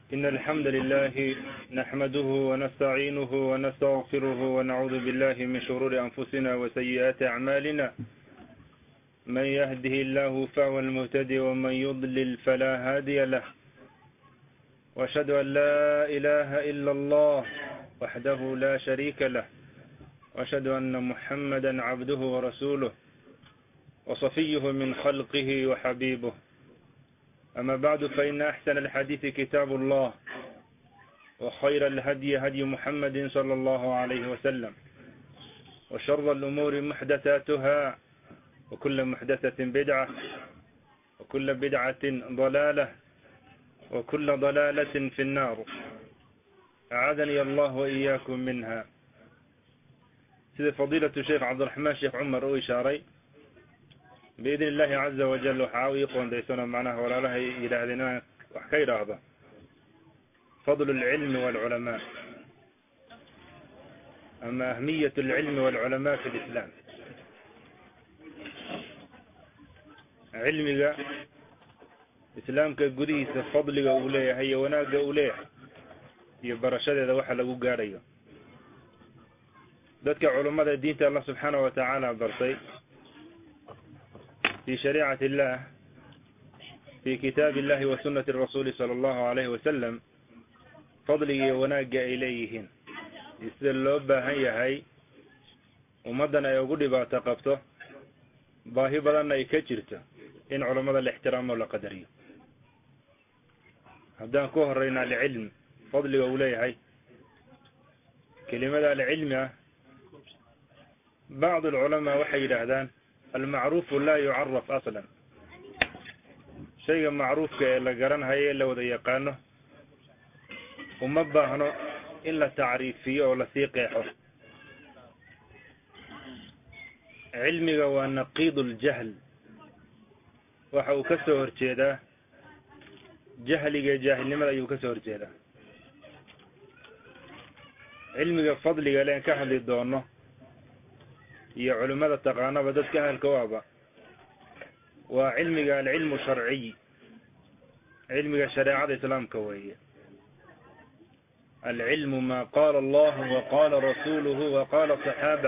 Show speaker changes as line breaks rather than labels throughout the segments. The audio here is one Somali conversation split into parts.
إن الحمد لله نحمده ونستعينه ونستغفره ونعوذ بالله من شرور أنفسنا وسيئات أعمالنا من يهده الله فهو المهتدي ومن يضلل فلا هادي له وأشهد أن لا إله إلا الله وحده لا شريك له وأشهد أن محمدا عبده ورسوله وصفيه من خلقه وحبيبه أما بعد فإن أحسن الحديث كتاب الله وخير الهدي هدي محمد صلى الله عليه وسلم وشر الأمور محدثاتها وكل محدثة بدعة وكل بدعة ضلالة وكل ضلالة في النار أعاذني الله وإياكم منها. سيد فضيلة الشيخ عبد الرحمن شيخ عمر وإشاري بإذن الله عز وجل وحاوي قوان ديسونا معناه ولا له إلى هذنا وحكي هذا فضل العلم والعلماء. أما أهمية العلم والعلماء في الإسلام. علمك إسلامك قديس فضلك أوليه هي وناك أوليه يبرشاد إذا وحا لقو قاريه ذاتك علماء الدين الله سبحانه وتعالى برصي في شريعة الله في كتاب الله وسنة الرسول صلى الله عليه وسلم فضلي وناق إليهن يستلوا هي ومدنا يقول باتقبته باهي بدنا يكجرته إن علماء الاحترام ولا قدرية هدان كوهرين على العلم فضلي ووليه كلمة العلم بعض العلماء وحي لهذان المعروف لا يعرف أصلا شيء معروف كإلا قرن هاي إلا وذا يقانه ومباهنه إلا تعريفيه ولا ثيقيحه. علمي هو نقيض الجهل وحو كسور جيدا جهلي جاهل لماذا يكسور جيدا علمي فضلي لأن كهل الدونه يا علماء التقانا بدت أهل كوابا وعلمي العلم الشرعي علمي شريعة الإسلام كوية العلم ما قال الله وقال رسوله وقال صحابه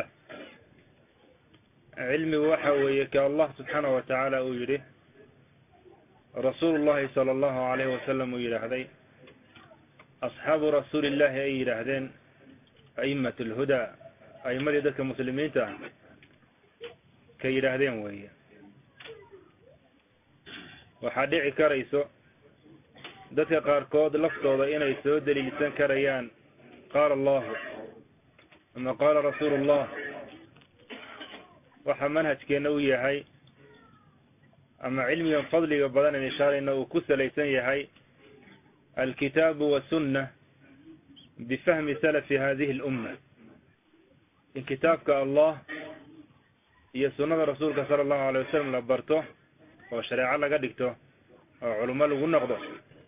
علمي وحوي كالله سبحانه وتعالى ويره رسول الله صلى الله عليه وسلم ويره هذين أصحاب رسول الله أيره هذين أئمة الهدى أئمة يدك مسلمين كي يرهدين وهي وحديعي كريسو دتك قاركود لفتوضا إنا يسود دليلسان كريان قال الله أما قال رسول الله وحمنهج كينوية هاي أما علمي فضلي وبدانا نشار إنه كسر ليسان يهي الكتاب والسنة بفهم سلف هذه الأمة إن كتابك الله هي سنة رسولك صلى الله عليه وسلم لبرته وشريعة لقدكته وعلماء لغو نقضه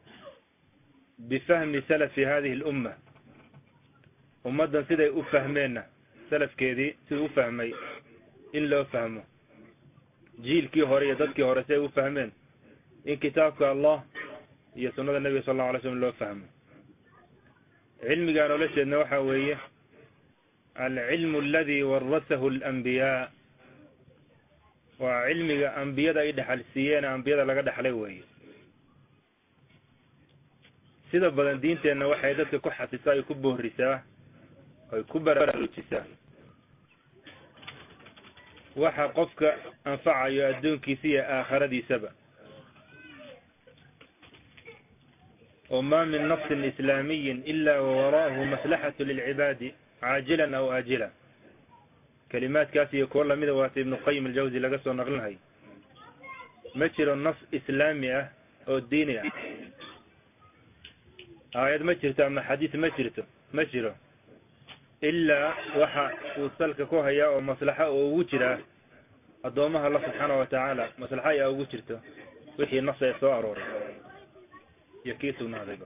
بفهم سلف هذه الأمة ومدى سيدي أفهمينا سلف كيدي سيدي أفهمي إن لا أفهمه جيل كي هوري ضد كي هوري سيدي أفهمين إن كتابك الله هي سنة النبي صلى الله عليه وسلم لا أفهمه علمي قالوا ليش أنه حوية العلم الذي ورثه الأنبياء وعلمي أنبياء يدحل سيانا أنبياء لقد دحلوه سيدا بدن دينتي أنه وحيدتك كحة سا يكبه الرساء أو يكبر الرساء وحا قفك أنفع يؤدون كيسية آخر دي سبا وما من نص إسلامي إلا ووراءه مصلحة للعباد عاجلا أو آجلا كلمات كاسية كولا مذوات ابن القيم الجوزي لقصوا نغلنها مجر النص إسلامية أو الدينية آيات مجرته أما حديث مجره إلا وحا وصلك كوهيا ومصلحة أو وجرة أدومها الله سبحانه وتعالى مصلحة أو وجرته وحي النص يسوى أروري يكيسوا ناظبا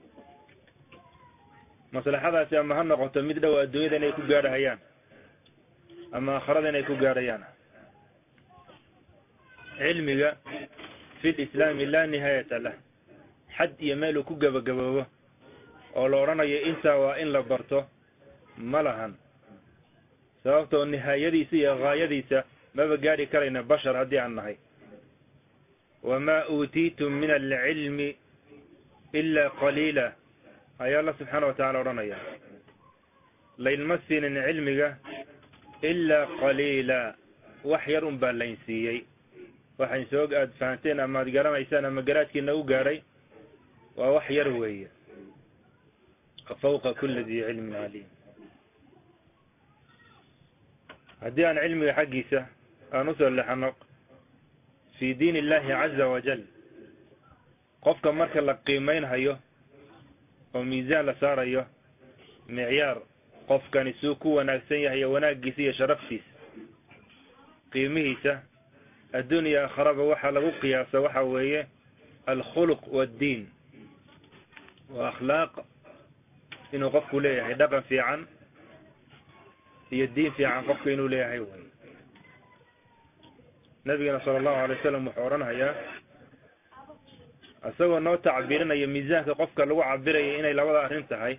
مصلحة هذا سيما هنقوة مدى وأدوية ذا يكون قارهيان أما أخرجنا يكون قاريانا علمك في الإسلام لا نهاية له xad iyo meel uu ku gabagaboobo oo la odhanayo intaa waa in la barto ma lahan sababtoo nihaayadiisa iyo gaayadiisa maba gaadhi karayna bashar haddii aan nahay wamaa uutiitum min alcilmi ilaa qaliila ayaa alla subxaana watacaala odhanaya laynma siinin cilmiga ilaa qaliila wax yar un baa layn siiyey waxayn soo aad fahanteen ama ad garanaysaan ama garaadkiina u gaadhay waa wax yar weeye fawqa kulli dii cilmin caliim haddii aan cilmiga xaggiisa aan usoo lexano fii diin illaahi caza wajal qofka marka la qiimaynhayo oo miisaan la saarayo micyaar qofkani suu ku wanaagsan yahay iyo wanaaggiisa iyo sharaftiisa qiimihiisa addunya aakharaba waxaa lagu qiyaasa waxa weeye alkhuluq waaddiin wa akhlaaq inuu qofku leeyahay dhaqan fiican iyo diin fiican qofka inuu leeyahay wey nabigana sala allahu alay wasalam wuxuu odhanhayaa isagoo noo tacbiirinaya miisaanka qofka lagu cabiraya inay labada arrin tahay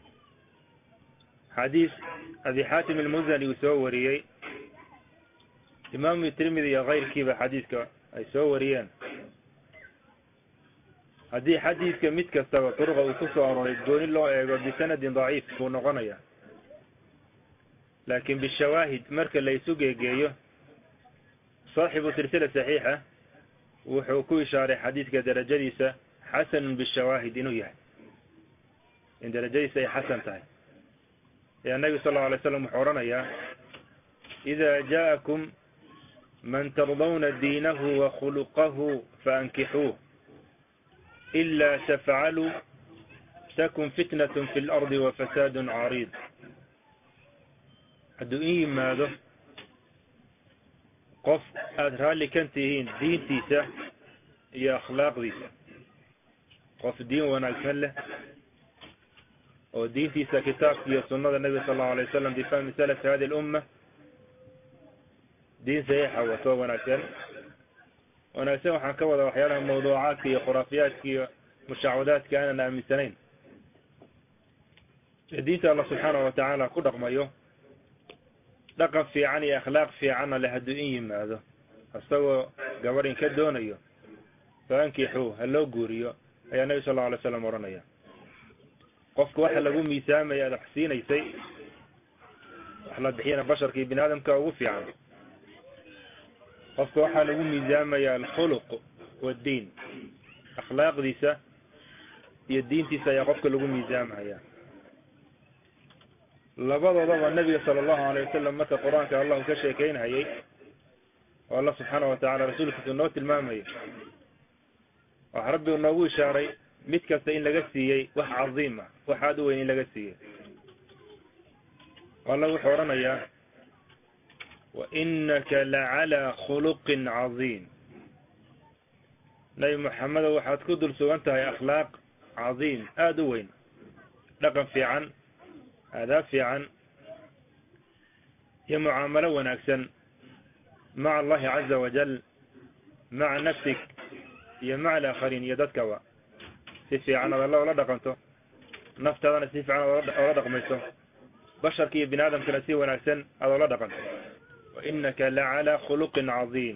xadiis abi xaatim almuzani uu soo wariyey imaamu tirmidi iyo kayrkiiba xadiiska ay soo wariyeen haddii xadiiska mid kastaba turuqa uu ku soo aroray gooni loo eego bisanadin daciif buu noqonaya laakiin bishawaahid marka la isu geegeeyo saaxibu silsila saxiixa wuxuu ku ishaaray xadiiska darajadiisa xasanun bishawaahid inuu yahay in darajadiisa ay xasan tahay ayaa nabi sal allau alay slam wuxuu odhanayaa idaa jaa'akum man tardawna diinahu wa khuluqahu faankixuuh ilaa tafcaluu takun fitnatun fi lardi wa fasaadun cariid hadduu in yimaado qof aada raalli kan tihiin diintiisa iyo akhlaaqdiisa qof diin wanaagsan leh oo diintiisa kitaabka iyo sunnada nebiga sal allau alay wasalam bifahmi salafi hadi alumma diin saxiixa wato wanaagsan waxaan ka wada waxyaalaha mawduucaadka iyo khuraafiyaadka iyo mushacwadaadka aanan aaminsanayn ee diinta allah subxaanahu watacaala ku dhaqmayo dhaqan fiican iyo akhlaaq fiicanna leh hadduu in yimaado isagoo gabadhin ka doonayo faankixuu ha loo guuriyo ayaa nebi sal allau alay slam odhanaya qofka waxa lagu miisaamaya aad wax siinaysay wax la bixiyana basharkii bini aadamka ugu fiican qofka waxaa lagu miisaamaya alkhuluq waaddiin akhlaaqdiisa iyo diintiisa ayaa qofka lagu miisaamaya labadoodaba nabiga sala allahu alayh wasalam marka qur-aanka allahu ka sheekeynhayay oo allah subxaana watacaala rasuulkiisa noo tilmaamayay waxa rabbi noogu ishaaray mid kasta in laga siiyey wax cadiim ah wax aada u weyn in laga siiyey alla wuxuu odhanayaa wainaka lacalaa khuluqin cadiim nabi moxamedo waxaad ku dul sugan tahay akhlaaq cadiim aada u weyn dhaqan fiican aadaab fiican iyo mucaamalo wanaagsan maca allahi caza wajal maca nafsik iyo maca alaakhariin iyo dadkaba si fiican ad alla ola dhaqanto naftaadana si fiican oola dhaqmayso basharka iyo bini aadamkana si wanaagsan aad oola dhaqanto wainaka lacalaa khuluqin cadiim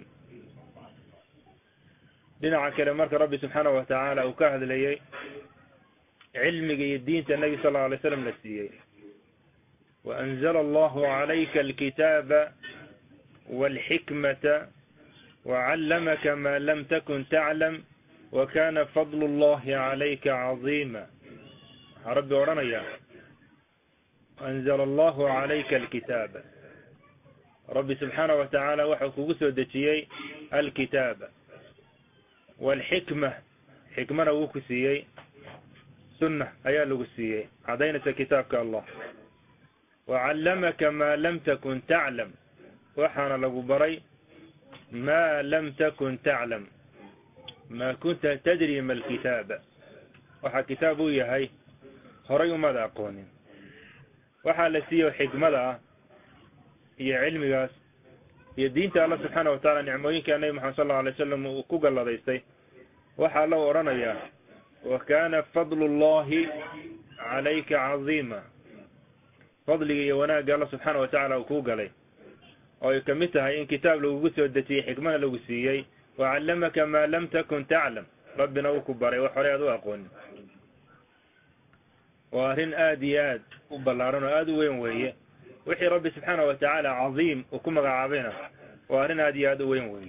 dhinaca kale marka rabbi subxaanahu watacaala uu ka hadlayey cilmiga iyo diinta nebi sal allau alay slam la siiyey waanzala allahu calayka alkitaaba walxikmata wacallamaka maa lam takun taclam wakana fadlu llahi calayka cadiima waxaa rabbi odhanayaa anzala allahu calayka alkitaaba rabbi subxaanahu watacaala waxau kugu soo dejiyey alkitaaba walxikma xikmana wuu ku siiyey sunna ayaa lagu siiyey cadaynaysa kitaabka allah wacallamaka maa lam takun taclam waxaana lagu baray maa lam takun taclam maa kunta tadri ma alkitaaba waxaa kitaab uu yahay horay umada aqoonin waxaa la siiyo xikmada ah iyo cilmigaas iyo diinta alla subxaana watacaala nicmooyinka nabi maxamed sal allau alay wasalam uu ku galladaystay waxaa la odhanayaa وكان فضل الله عليك عظيما فضلي وناق الله سبحانه وتعالى وكوق عليه ويكمتها إن كتاب لو قسوا الدتي حكمنا لو قسيي وعلمك ما لم تكن تعلم ربنا وكبري وحريض وأقون وهن آديات وبلارن آد وين وهي وحي ربي سبحانه وتعالى عظيم وكما عابنا وهن آديات وين وهي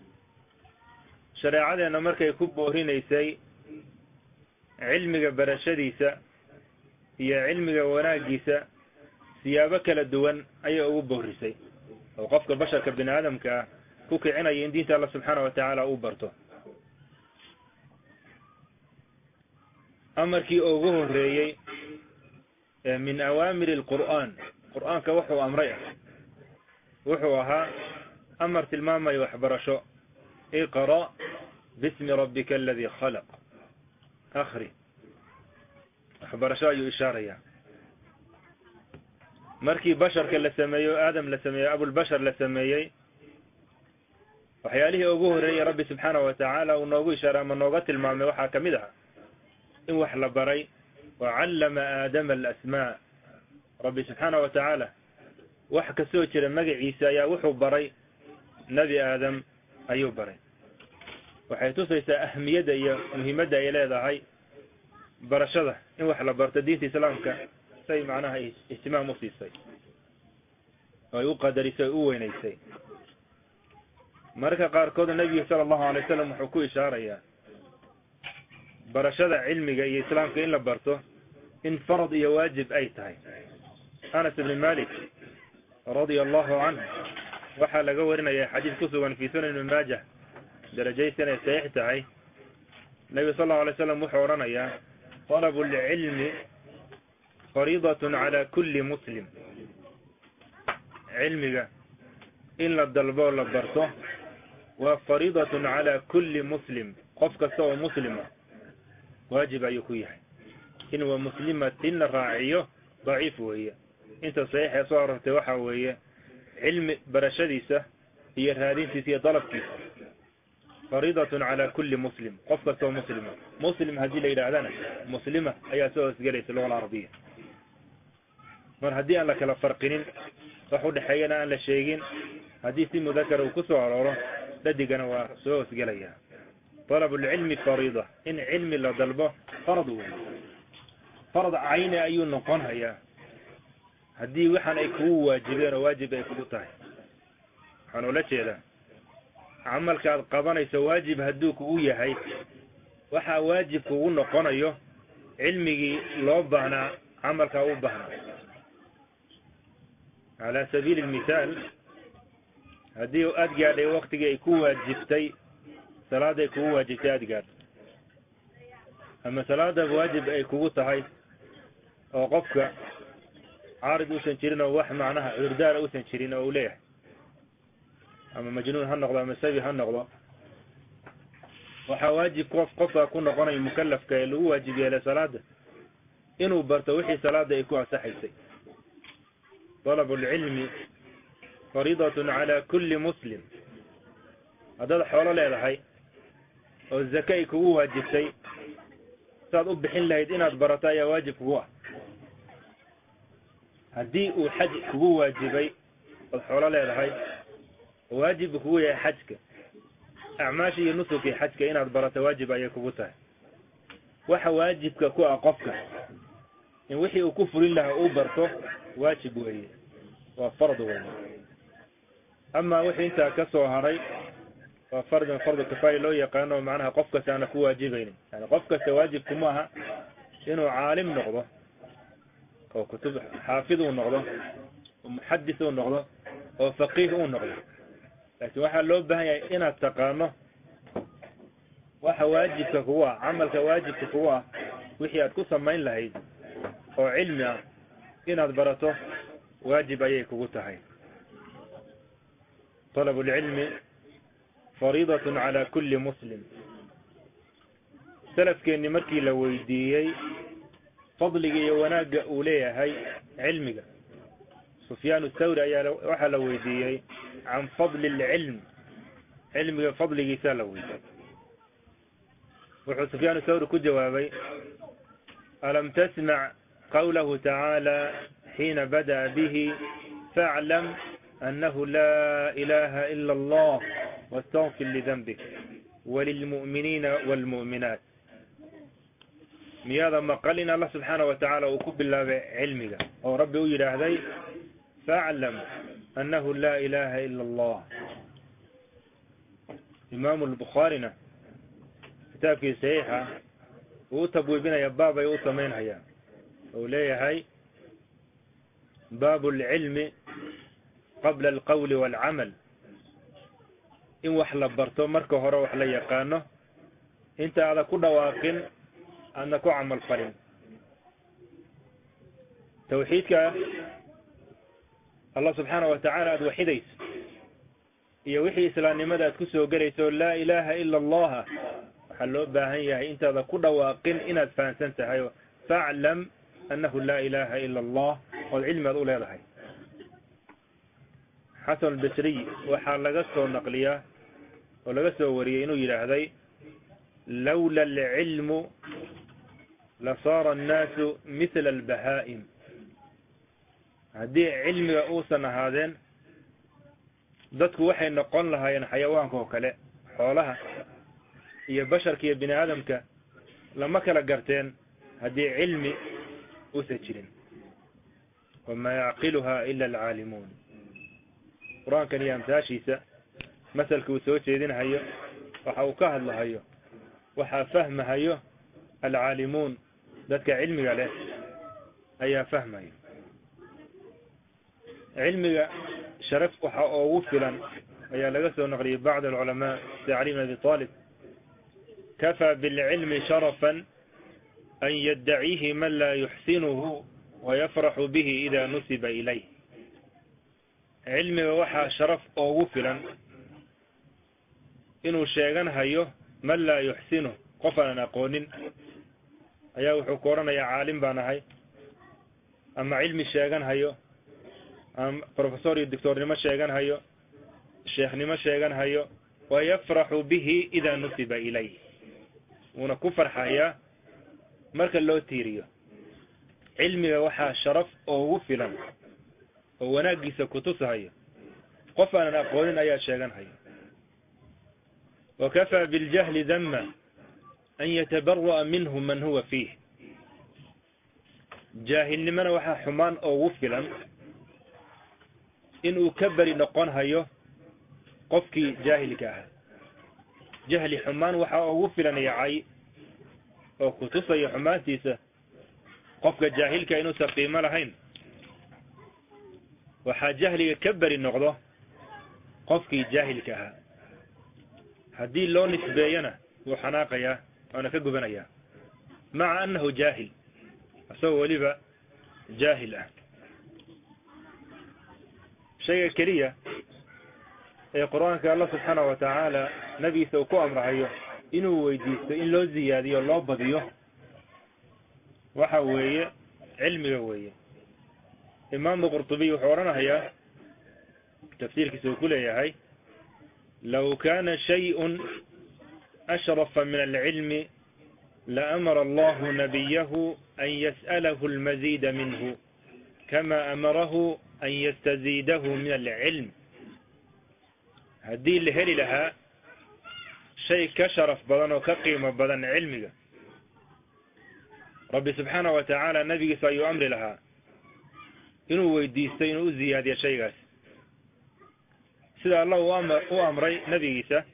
شريعتنا مركا يكبوا هنا يسي علمك برشديسة هي علمك وناقيسة سيابك للدوان أي أوبه رسي أو قفك البشر كابن آدم كوكي عنا يندين الله سبحانه وتعالى أوبرته أمركي أوبه ريي من أوامر القرآن كوحو أمريه وحوها أمرت الماما يوحبرشو اقرأ باسم ربك الذي خلق أخري أخبرشو إشارة مركي بشر كلا سميو آدم لسميو أبو البشر لسميي وحياله أبوه ري ربي سبحانه وتعالى ونوغو إشارة من نوغات المامي وحا كمدها إن وحل بري وعلم آدم الأسماء ربي سبحانه وتعالى وحكا سوتر مقع عيسى يا وحو بري نبي آدم أيو بري وحيث سيسا أهمية دي مهمة دي إلى هاي برشده إن وحل برتدين سلامك سي معناها اهتمام مصيصي ويقدر يسوي نيسي مركا قاركود النبي صلى الله عليه وسلم وحكو إشارة برشد علمي أي إسلام كإن لبرته إن فرض يواجب أي تاي أنس بن مالك رضي الله عنه وحال قورنا يا حديث كسوا في سنن من ماجه درجي سنة سيحتاي النبي صلى الله عليه وسلم وحورنا يا طلب العلم فريضة على كل مسلم علمك إن لدلبو لبرته وفريضة على كل مسلم قفك سوى مسلمة واجب أيكويه إن هو مسلمة إن الراعيه ضعيف وهي إنت صحيح يصار توحى وهي علم برشديسة هي هذه في طلب كيسة فريضة على كل مسلم قفك سوى مسلمة مسلم هذه ليلة أعلانة مسلمة أي سوى سجلية اللغة العربية من هدي أن لك لفرقين صحود حينا أن لشيئين حديث مذكر وكسو عرارة لدينا وسوى سجلية طلب العلم فريضة إن علم لا ضلبه فرض عين أي نقنها يا هدي وحن يكون واجبين واجب يكون تاي حنو لا شيء عملك القبان يسواجب هدوك ويا هاي وحا واجب كون نقنيه علمي لو بهنا عملك أو بهنا على سبيل المثال هدي أدقى لي وقت يكون واجبتي صلاة يكون واجبتي أدقى أما صلاة واجب يكون تاي وقفك عارض أوسن شيرين وواح معناها عردار أوسن شيرين أوليه أما مجنون هالنقضة أما سبي هالنقضة وحواجب قف أكون قناي مكلف كيلو واجب إلى صلاة إنه برتوحي صلاة يكون صحيحي طلب العلم فريضة على كل مسلم هذا الحوالة لا هاي والزكاة يكون واجبتي صاد أبحين لهيد إنها برتايا واجب هو هدي وحج هو واجبي الحوالة لا هاي واجب هو يا حجك أعماشي نسك حجك إنها برتا واجب أيكبتها وحواجبك كو أقفك إن وحي وكفر الله أوبرته واجب وهي وفرض وهي أما وحي أنت كسو هري فرض كفاية لو يقانو معناها قفك سأنك واجبين يعني قفك سواجب كماها إنه عالم نغضه أو كتب حافظه نغضه ومحدثه نغضه وفقيه نغضه لكن waxa loo baahan yahay inaad taqaano waxa waajibka kuwa amalka waajibka kuwa wixii aad ku sameyn lahayd oo cilmi ah inaad barato waajib ayay kugu tahay طلب العلم فريضة على كل مسلم سلف كأني مركي لو ويديي فضلي وناق أوليه هاي علمك سفيان الثوري يا وحا لو ويديي عن فضل العلم علم فضل جسالوي وحو سفيان الثوري كجوابي ألم تسمع قوله تعالى حين بدأ به فاعلم أنه لا إله إلا الله واستغفر لذنبك وللمؤمنين والمؤمنات مياذا ما قالنا الله سبحانه وتعالى وكب الله بعلمك أو ربي وجد هذي فاعلم أنه لا إله إلا الله. إمام البخاري كتاب في صحيحة وتبوي بنا يا بابا يوتمين هيا أوليه هاي باب العلم قبل القول والعمل إن وحلا برتو مركو هرا وحلا يقانه انت هذا كل واقن أنك عمل قرين توحيدك الله سبحانه وتعالى أدوحيديس يوحي إسلام مدى تكسو قريسو لا إله إلا الله حلو باهي انت هذا كل واقن إن أدفانسنت هاي فاعلم أنه لا إله إلا الله والعلم هذول هذا حسن البصري وحال لقصه النقلية ولقصه وريه إنه يلهذي لولا العلم لصار الناس مثل البهائم. هدي علم أوصنا هذين ذاتك وحي نقول لها ين حيوانك وكلاء حولها هي بشرك هي بني آدمك لما كلا قرتين هدي علم أسجرين وما يعقلها إلا العالمون. قرآن كان يامتاشيسا مثل كوسوش يدين هيو وحاوكاه الله هيو وحافهم هيو العالمون ذاتك علمي عليه أي فهم هيو علمي شرف وحاوفلا أي لقصه نقري بعض العلماء تعليم أبي طالب كفى بالعلم شرفا أن يدعيه من لا يحسنه ويفرح به إذا نسب إليه. علمي وحا شرف أوفلا إنه شيغان هيو من لا يحسنه قفلا نقول أيها وحكورنا يا عالم بانا هاي أما علمي شيغان هيو أم بروفيسور الدكتور نما شيغان هيو الشيخ نما شيغان هيو ويفرح به إذا نسب إليه ونكفر حياة مركا لو تيريو. علمي وحا شرف أوفلا وناقص كتوس هيو قفلا نقول أيها شيغان هيو. وكفى بالجهل ذما أن يتبرأ منه من هو فيه. جاهل لمن وحا حمان أو وفلا إن أكبر نقون هيو قفكي جاهل كاها جهل حمان وحا أو وفلا يعي أو كتوس يا حمان تيسا قفك جاهل كأنه سقيم لهين وحا جهل يكبر النقضة قفكي جاهل كاها هدي لو نسبينا وحناقيا أنا كجبنايا مع أنه جاهل أسوى لبا جاهل شيء كريه القرآن كالله سبحانه وتعالى نبي سوكو أمر هيو إنه ويديست إن لو زيادي الله بديه وحوية علمي ووية. إمام القرطبي وحورنا هيا تفسير كسوكو ليا هاي لو كان شيء أشرف من العلم لأمر الله نبيه أن يسأله المزيد منه كما أمره أن يستزيده من العلم. هدي اللي هلي لها شيء كشرف بدن وكقيمة بدن علمك ربي سبحانه وتعالى نبي سيو أمر لها إنه ويديستين وزيادة شيء سيدا الله أمري نبي إيسا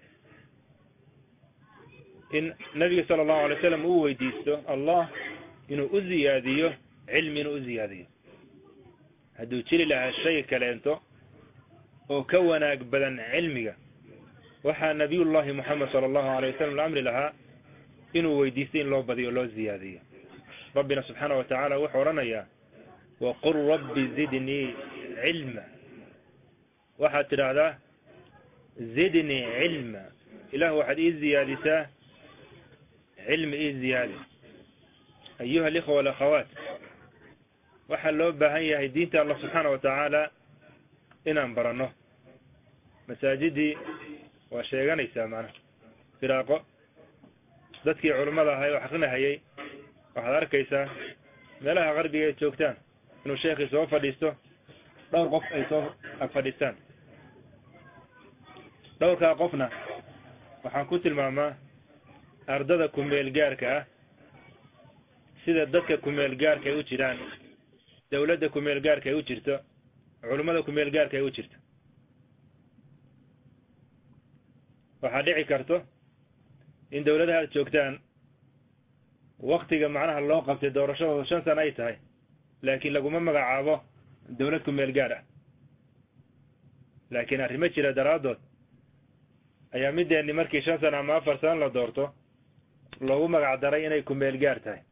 إن نبي صلى الله عليه وسلم هو ويديسته الله إنه أزياديه علم إنه أزياديه هدو تشيل لها الشيء كلانتو وكونك بدن علمك وحا نبي الله محمد صلى الله عليه وسلم الأمر لها إنه ويديسين الله بدي الله زياديه. ربنا سبحانه وتعالى وحورنا إياه وقل رب زدني علما وحا ترى زدني علما إله واحد إيه زيادته علم إيه زيادة. أيها الإخوة والأخوات وحلو بهاي دينت الله سبحانه وتعالى إن أنبرناه مساجدي وشيغان يسامعنا فراقه dadkii culimada ahay oo xaqrinahayay waxaad arkaysaa meelaha qarbiga ay joogtaan inuu sheekhi soo fadhiisto dhowr qof ay soo ag fadhiistaan dhowrkaa qofna waxaan ku tilmaamaa ardada kumeel gaarka ah sida dadka kumeel gaarka ay u jiraan dawladda kumeel gaarka ay u jirto culimada kumeel gaarka ay u jirto waxaa dhici karto in dawladaha aad joogtaan waktiga macnaha loo qabtay doorashadooda 5 sano ay tahay laakiin laguma magacaabo dawlad kumeel gaar ah laakiin arrimo jira daraadood ayaa mideenni markii 5 sano ama 4 sano la doorto loogu magac daray inay kumeel gaar tahay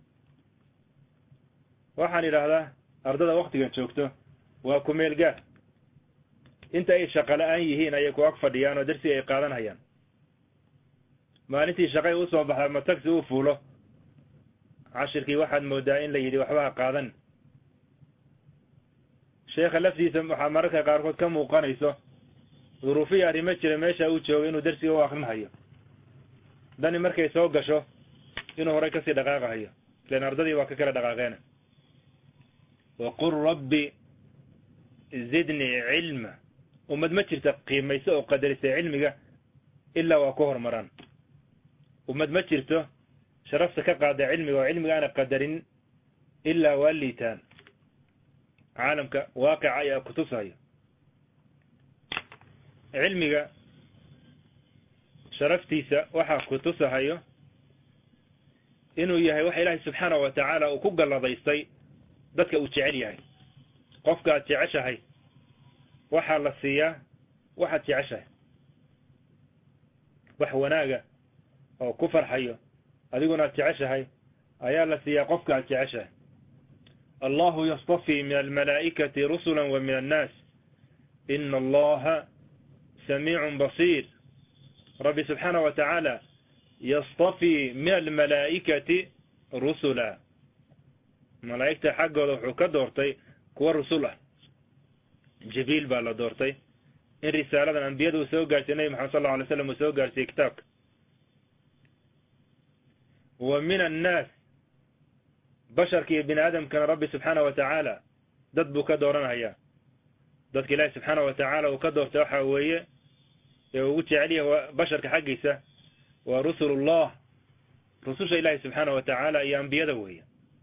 waxaan idhaahdaa ardada waktigan joogto waa kumeel gaar inta ay shaqo la'aan yihiin ayay ku ag fadhiyaan oo darsi ay qaadanayaan maalintii shaqay u soo baxda ama tagsi u fuulo cashirkii waxaad moodaa in la yidhi waxba ha qaadan sheekha laftiisa waxaa mararka qaarkood ka muuqanayso duruufiyi arrimo jira meesha uu joogo inuu darsiga u akrinahayo dani markay soo gasho inuu horay kasii dhaqaaqahayo ilaan ardadii waa ka kala dhaqaaqeena waqul rabbi zidnii cilma ummad ma jirta qiimayso oo qadarisa cilmiga ilaa waa ku hormaraan ummad ma jirto sharafta ka qaada cilmiga oo cilmiga aana qadarin ilaa waa liitaan caalamka waaqica ayaa ku tusayo cilmiga sharaftiisa waxaa ku tusahayo inuu yahay waxa ilaahay subxaanahu wa tacaala uu ku galladaystay dadka uu jecel yahay qofka aad jeceshahay waxaa la siiyaa waxaad jeceshahay wax wanaaga oo ku farxayo adiguna aad jeceshahay ayaa la siiyaa qofka aad jeceshahay allahu yastafii min almalaa'ikati rusula wa min annaas ina allaha samiicun basiir rabbi subxaanahu wa tacaala yastafii min almalaa'ikati rusula malaa'igta xaggooda wuxuu ka doortay kuwa rusul ah jibriil baa la doortay in risaaladan ambiyada uu soo gaarsiye nabi maxamed sal allahu alay slam uu soo gaarsiiyey kitaabka wa min annaas basharka iyo bini aadamkana rabbi subxaanahu wa tacaala dad buu ka dooranhayaa dadka ilaahi subxaanahu wa tacaala uu ka doortay waxaa weeye ee ugu jecel yahay basharka xaggiisa waa rusulullah rususha ilaahi subxaanahu wa tacaala iyo ambiyada weeye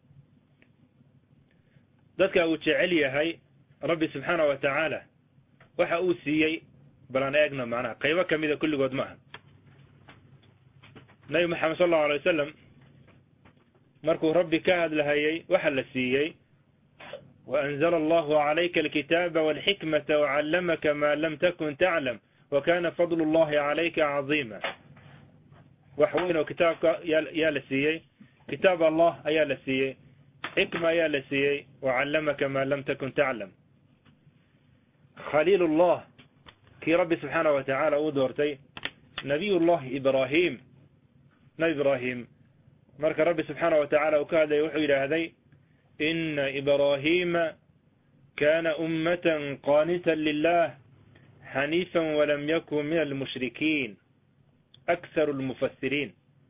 dadka uu jecel yahay rabbi subxaanahu wa tacaala waxa uu siiyey balan eegna macnaha qaybo kamida kulligood ma aha nabi maxamed sal allahu alay wasalam markuu rabbi ka hadlahayay waxa la siiyey waanzala allahu calayka alkitaaba walxikmata wacallamaka ma lam takun taclam wakana fadlu llahi calayka caziima wax weyn oo kitaabka yaa la siiyey kitaab allah ayaa la siiyey xikma ayaa la siiyey wacallamaka ma lam takun taclam khaliil ullah kii rabbi subxaanahu wa tacaala uu doortay nabiy llahi ibrahim nabi ibrahim marka rabbi subxaanahu wa tacaala uu ka hadlaya wuxuu yidhaahday ina ibrahima kana ummatan qaanitan lilah xaniifan walam yakun min almushrikiin akharu lmufasiriin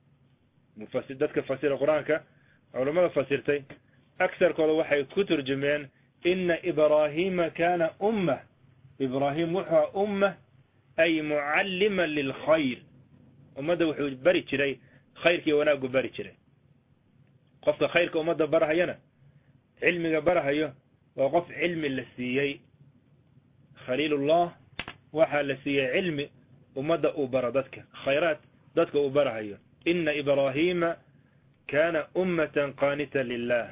dadka fasira qur-aanka culammada fasirtay aksarkooda waxay ku turjumeen ina ibrahima kana ummah ibrahim wuxuu ummah ay mucalliman lilkhayr ummadda wuxuu bari jiray khayrkii wanaaggu bari jiray qofka khayrka ummadda barahayana cilmiga barahayo waa qof cilmi la siiyey khaliilullah waxaa la siiyey cilmi ummadda uu baro dadka khayraad dadka uu barahayo ina ibrahima kana ummatan qaanitan lilah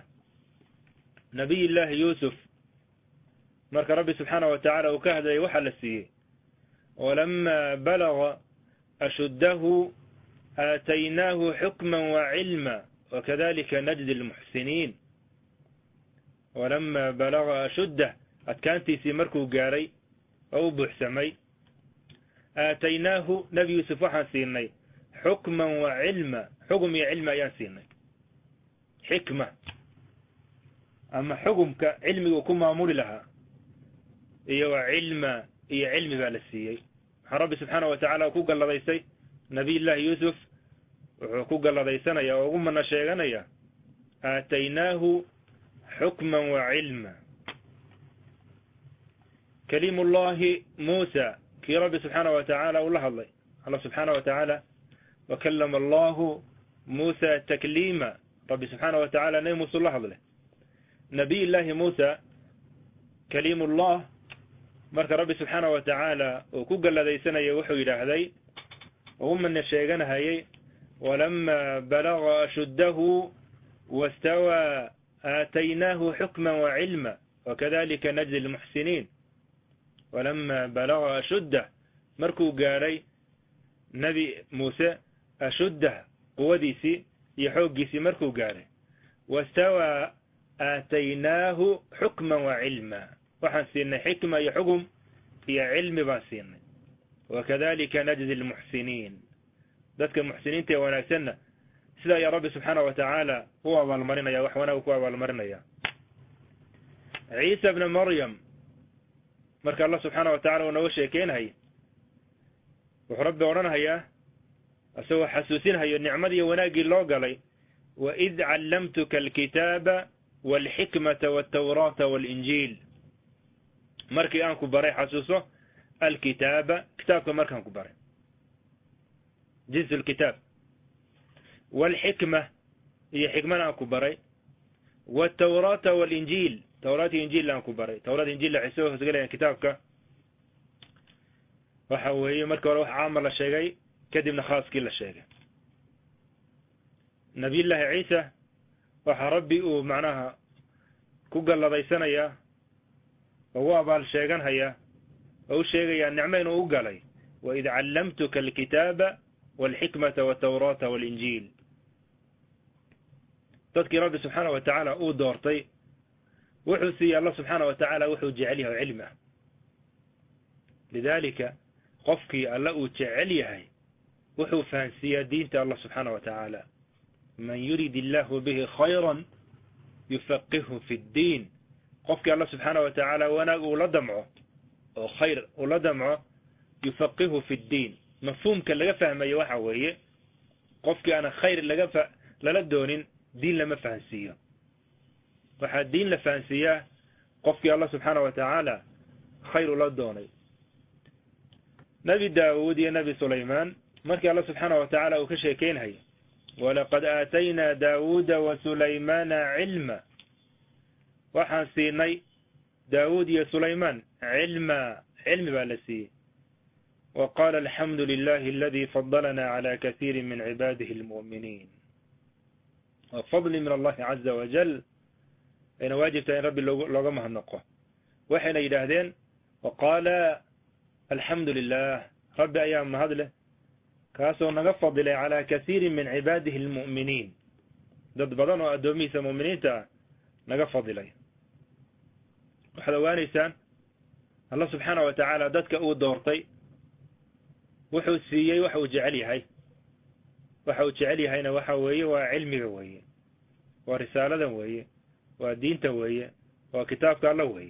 nabiy llaahi yuusuf marka rabbi subxaanahu wa tacaala uu ka hadlayay waxaa la siiyey walama balaga ashuddahu aataynaahu xukma wacilma wakadalika najdi lmuxsiniin walama balaga ashuddah adkaantiisii markuu gaaray oo u buuxsamay aataynaahu nabi yuusuf waxaan siinay xukman wa cilma xugum iyo cilmi ayaan siinay xikma ama xugumka cilmiga uu ku maamuli lahaa iyo wa cilma iyo cilmi baa la siiyey waxaa rabbi subxaanahu wa tacaala ku galladaystay nabiy llaahi yuusuf وحقوق الله ديسانيا وغمنا شيغانيا آتيناه حكما وعلما كليم الله موسى كي رب سبحانه وتعالى والله الله سبحانه وتعالى وكلم الله موسى تكليما رب سبحانه وتعالى نيموس الله له نبي الله موسى كليم الله مرك رب سبحانه وتعالى وكوغ الذي سنة يوحو إلى هذي وهم من الشيغان هاي ولما بلغ أشده واستوى آتيناه حكما وعلما وكذلك نجزي المحسنين ولما بلغ أشده مركو قاري نبي موسى أشده قوديسي يحوقيسي مركو قاري واستوى آتيناه حكما وعلما وحنسينا حكمة يحكم في علم باسين وكذلك نجزي المحسنين ذاتك المحسنين تيواناكسنا سلا يا رب سبحانه وتعالى هو أبا المرنة يا وحوانا وكو أبا المرنة يا عيسى بن مريم مرك الله سبحانه وتعالى ونوشي كين هاي وحرب ورنا هيا أسوى حسوسين هيا النعمة وناقي الله قالي وإذ علمتك الكتاب والحكمة والتوراة والإنجيل مركي أنكو بري حسوسه الكتاب كتابك مركي أنكو بري جنس الكتاب والحكمة هي حكمة أنكو بري والتوراة والإنجيل توراة إنجيل أنكو بري توراة إنجيل لعسوه سقلي كتابك وحوهي مركي وروح عامل الشيء كدبنا خاص كل الشيء نبي الله عيسى وحربي ومعناها كوغا لدي سنة وهو أبال شيغان هيا أو شيغي النعمين وقالي وإذ علمتك الكتاب والحكمة والتوراة والإنجيل تذكي رب سبحانه وتعالى أو دورتي وحسي الله سبحانه وتعالى وحو جعلها علمه لذلك قفكي الله جعلها وحو فانسيا دينة الله سبحانه وتعالى من يريد الله به خيرا يفقهه في الدين قفك الله سبحانه وتعالى وانا ولدمعه أو خير ولدمعه يفقهه في الدين مفهوم كان لغا فهم يوحى وهي قفك أنا خير لغا للدونين دين لما فانسيه وحد دين لفانسيه قفك الله سبحانه وتعالى خير للدوني نبي داود يا نبي سليمان مركي الله سبحانه وتعالى وكشيكين هي ولقد آتينا داود وسليمان علما وحسيني داود يا سليمان علم بالسي وقال الحمد لله الذي فضلنا على كثير من عباده المؤمنين وفضل من الله عز وجل إن واجب تاني ربي لغمها النقوة وحين يدهدين وقال الحمد لله ربي أيام هذله كاسو نغفضل على كثير من عباده المؤمنين ضد بدنوا أدوميس مؤمنين تا نغفضل وحلوانيسان الله سبحانه وتعالى ضدك أو دورتي وحو سيي وحو جعلي هاي وحو جعلي هاينا وحوي وعلمي وهي ورسالة وهي ودين وهي وكتابك الله وهي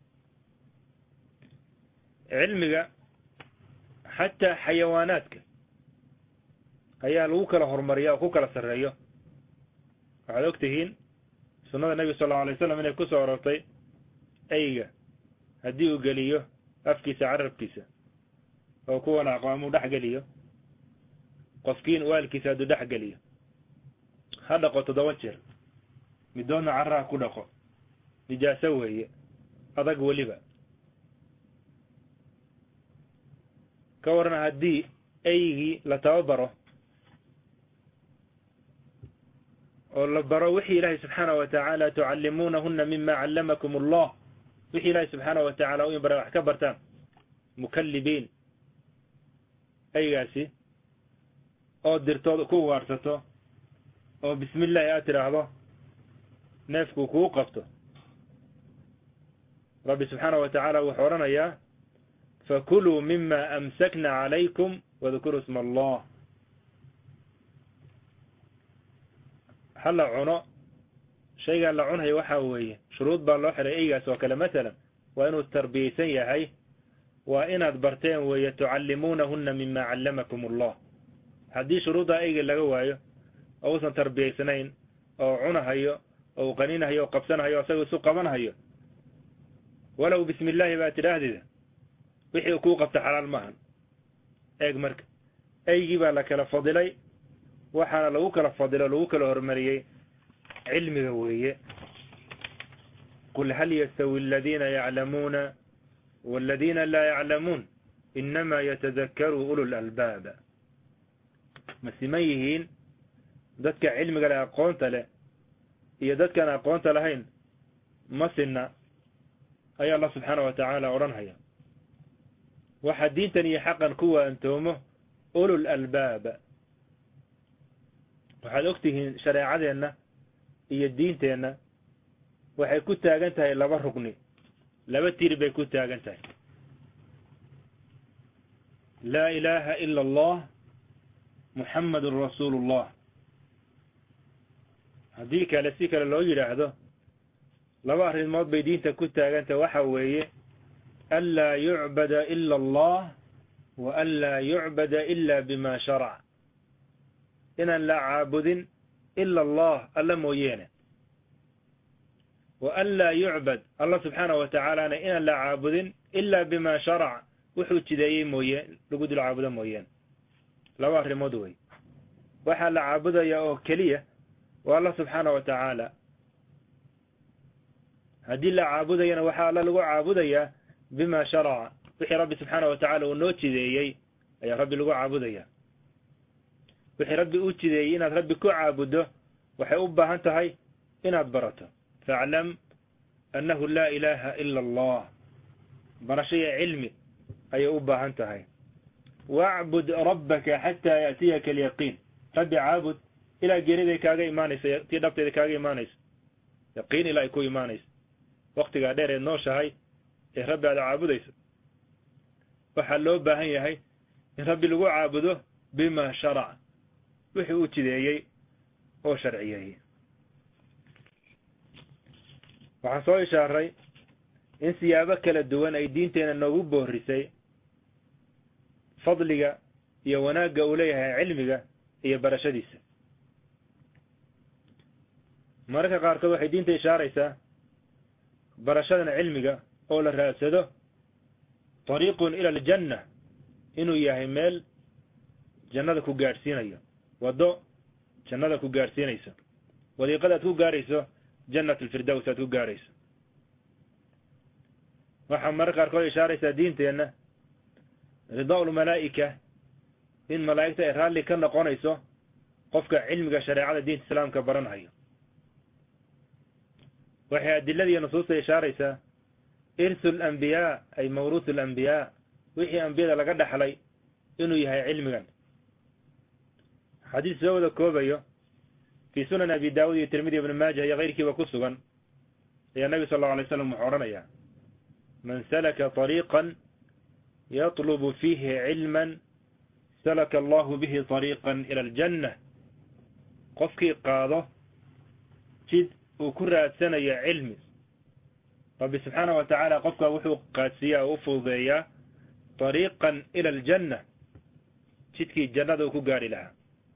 علمك حتى حيواناتك ayaa lagu kala hormariyaa oo ku kala sareeyo waxaad ogtihiin sunnada nabi sallallahu alayhi wasallam inay ku soo aroortay ayga haddii uu geliyo afkiisa carabkiisa oo kuwana aqoomu dhex geliyo qofkiin waalkiisa hadduu dhex geliyo ha dhaqo 7 jeer midoona carraa ku dhaqo nijaaso weeye adag weliba ka waran haddii aygii la tababaro ولبروا وحي الله سبحانه وتعالى تعلمونهن مما علمكم الله وحي الله سبحانه وتعالى وينبرا وحكبرتان مكلبين أي قاسي أو درتو كو وارتتو أو بسم الله يأتي هذا نفكو كو قفته ربي سبحانه وتعالى وحورنا إياه فكلوا مما أمسكنا عليكم وذكروا اسم الله هلا عنا شيء قال لعنها يوحوي شروط بالله إيجاس وكلا مثلا وإنه التربيتين هي وإن أدبرتين ويتعلمونهن مما علمكم الله haddii shuruudda ayga laga waayo oo uusan tarbiyaysanayn oo cunahayo oo uu qaninahayo oo qabsanahayo asagoo isu qabanhayo walow bismi illaahi baa tidhaahdida wixii kuu qabta xalaal maahan eeg marka aygii baa la kala fadilay waxaana lagu kala fadilo lagu kala hormariyey cilmiga weeye qul hal yastawi aladiina yaclamuuna waaladiina laa yaclamuun inamaa yatadakkaru ulul albaaba ma siman yihiin dadka cilmiga leh aqoonta leh iyo dadkaan aqoonta lahayn ma sinna ayaa allah subxaanahu wa tacaala odhanhaya waxaa diintan iyo xaqan ku waantoomo ulul albaaba waxaad ogtihiin shareecadeenna iyo diinteenna waxay ku taagan tahay laba rugni laba tiir bay ku taagan tahay laa ilaaha ila allah muxammadun rasuulullah haddii kale si kale loo yidhaahdo laba arrimood bay diinta ku taagan tahay waxa weeye anlaa yucbada ila allah wa anlaa yucbada ila bima sharac inaan la caabudin ila allah alla mooyeene wa an laa yucbad allah subxaanahu wa tacaalana inaan la caabudin ila bima sharac wuxuu jideeyey mooye lagu dul caabudo mooyeen laba arrimood wey waxaa la caabudaya oo keliya waa allah subxaanahu wa tacaala haddii la caabudayana waxaa alla lagu caabudayaa bima sharaca wixii rabbi subxaanahu wa tacala uu noo jideeyey ayaa rabbi lagu caabudaya wixii rabbi uu jideeyey inaad rabbi ku caabuddo waxay u baahan tahay inaad barato faaclam annahu laa ilaaha ila allah barasho iyo cilmi ayay u baahan tahay wacbud rabbaka xataa ya'tiyaka alyaqiin rabbi caabud ilaa geeriday kaaga imaanaysa tii dhabteeda kaaga imaanaysa yaqiin ilaa ay ku imaanaysa waktigaa dheer eed nooshahay ee rabbi aada caabudayso waxaa loo baahan yahay in rabbi lagu caabudo bima sharac wixii uu jideeyey oo sharciyeeyey waxaan soo ishaaray in siyaabo kala duwan ay diinteena noogu boorisay fadliga iyo wanaagga uu leeyahay cilmiga iyo barashadiisa mararka qaarkood waxay diinta ishaaraysaa barashadan cilmiga oo la raadsado طariiqun ila aljanna inuu yahay meel jannada ku gaadhsiinayo waddo jannada ku gaadhsiinayso wadiiqadaad ku gaarayso jannat alfirdows aad ku gaarayso waxaa mararka qaarkood ishaaraysaa diinteenna ridaa lmalaa'ika in malaa'igta ay raalli ka noqonayso qofka cilmiga shareecada diinta islaamka baranhayo waxay adilada iyo nusuusta ishaaraysaa irsu alambiyaa ay mawruusu alambiyaa wixii ambiyada laga dhaxlay inuu yahay cilmigan xadiis soo wada koobayo fii sunan abi daawud iyo tirmidi ibn maajah iyo kayrkiiba ku sugan ayaa nabi sal allau alay slam wuxuu odhanayaa man salaka طariiqan yatlubu fiihi cilman salaka allahu bihi طariiqan ila aljanna qofkii qaado jid uu ku raadsanayo cilmi rabbi subxaanahu wa tacaala qofkaa wuxuu qaadsiiyaa oo u fududeeyaa طariiqan ila aljanna jidkii jannada uu ku gaari lahaa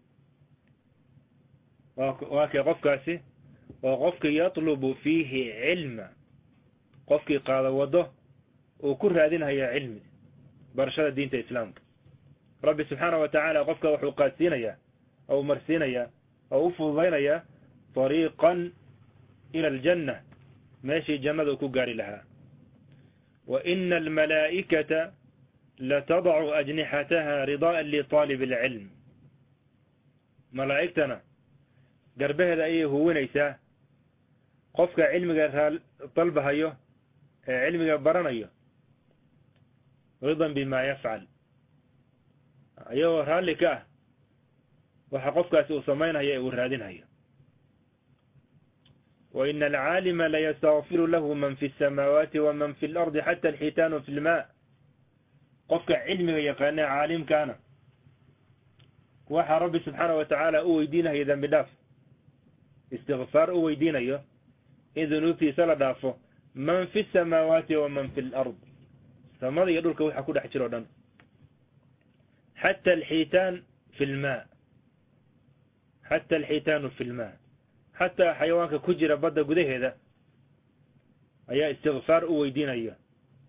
waa kee qofkaasi oo qofkii yatlubu fiihi cilma qofkii qaado waddo uu ku raadinhayo cilmi barashada diinta islaamka rabbi subxaanahu wa tacaala qofka wuxuu qaadsiinayaa oo u marsiinayaa oo u fududaynayaa طariiqan ila aljanna meeshii jannada uu ku gaari lahaa wa ina almalaa'ikata latadacu ajnixataha ridaa'an liطaalib alcilm malaa'igtana garbaheeda ayay huwinaysaa qofka cilmiga dalbahayo ee cilmiga baranayo ridan bima yafcal ayagoo raalli ka ah waxa qofkaasi uu samaynayo ee uu raadinhayo wa ina alcaalima layastagfiru lahu man fi الsamaawaati waman fi اlardi xata alxitaanu fi lmaa qofka cilmiga yaqaana caalimkaana waxaa rabbi subxaanahu wa tacaala u weydiinayo dembi dhaaf istikfaar u weydiinayo in dunuubtiisa la dhaafo man fi الsamaawaati waman fi اlard samada iyo dhulka waxa ku dhex jiro o dhan xata alxiitaan fi lmaa حتى الحيتان في الماء حتى حيوانك كجرة بدا قده هذا أي استغفار ويدين أيه.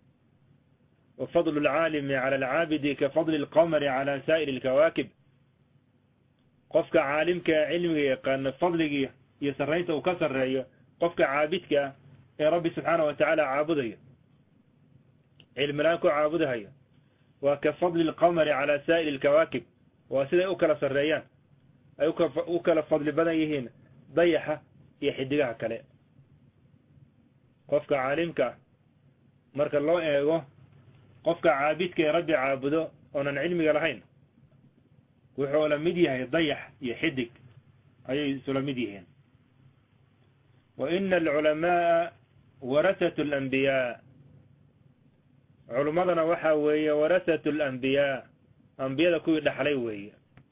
وفضل العالم على العابد كفضل القمر على سائر الكواكب قفك عالمك علمك كان فضلك يسريت وكسر رأيه قفك عابدك يا رب سبحانه وتعالى عابده علم لك عابده وكفضل القمر على سائر الكواكب وسيدة أكل سريان أكل فضل بدنيهين ضيحة يحدقها كلاء قفك عالمك مرك الله إيغو قفك عابدك يا ربي عابده ونن علمك لهين وحول مديه يضيح يحدك أي سلمديهين. وإن العلماء ورثة الأنبياء علماءنا وحاوية ورثة الأنبياء أنبياء كوي دحليوية.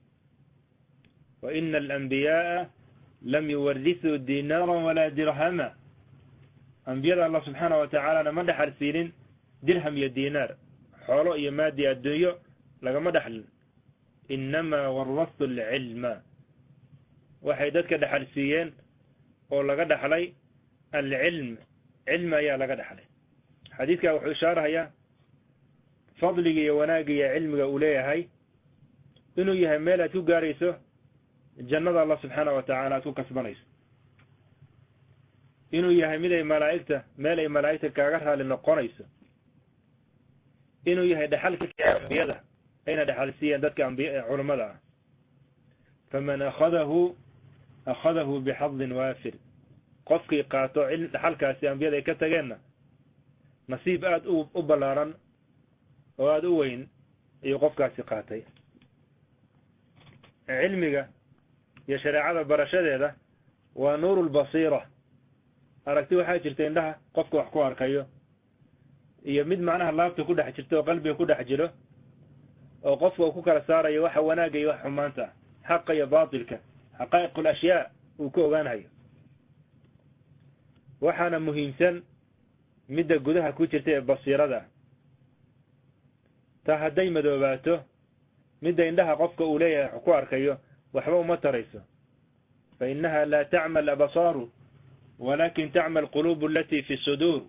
وإن الأنبياء لم يورثوا دينارا ولا درهما أنبياء الله سبحانه وتعالى ما دحل سيرين درهم يا دينار حولو يا مادي الدنيا لقى ما دحل إنما ورثت العلم وحيدتك دحل سيين ولقى دحلي العلم علم يا لقى دحلي حديثك وحشارها يا فضلك يا وناقي يا علمك أوليها هاي إنه يهميلة تقاريسه جنة الله سبحانه وتعالى تكسبنيس إنه يهميلة ملائكته مالي ملائكته كاغرها لنقونيس إنه يهدحلك بيده أين دحل سيان ذاتك علماء فمن أخذه بحظ وافر قفكي قاطع دحلك سيان بيده كتغينا نصيب آد أبلارا وآد أوين يقفك سيقاتي علمك يا شريعة برشاد هذا ونور البصيرة أركتوا حاجة جرتين لها قفك وحكو أركيو يمد معناها الله تكون حجرته وقلبي يكون حجره وقفك وكوكا لسارة يوحى وناقي يوحى مانتا حق يا باطلك حقائق الأشياء وكوغان هاي وحانا مهمسا مدى قدها كوشرتين بصيرة ده تهدي مدوباته مدى عندها قفك أولية حكو أركيو وحبه ما تريسه فإنها لا تعمل أبصار ولكن تعمل القلوب التي في الصدور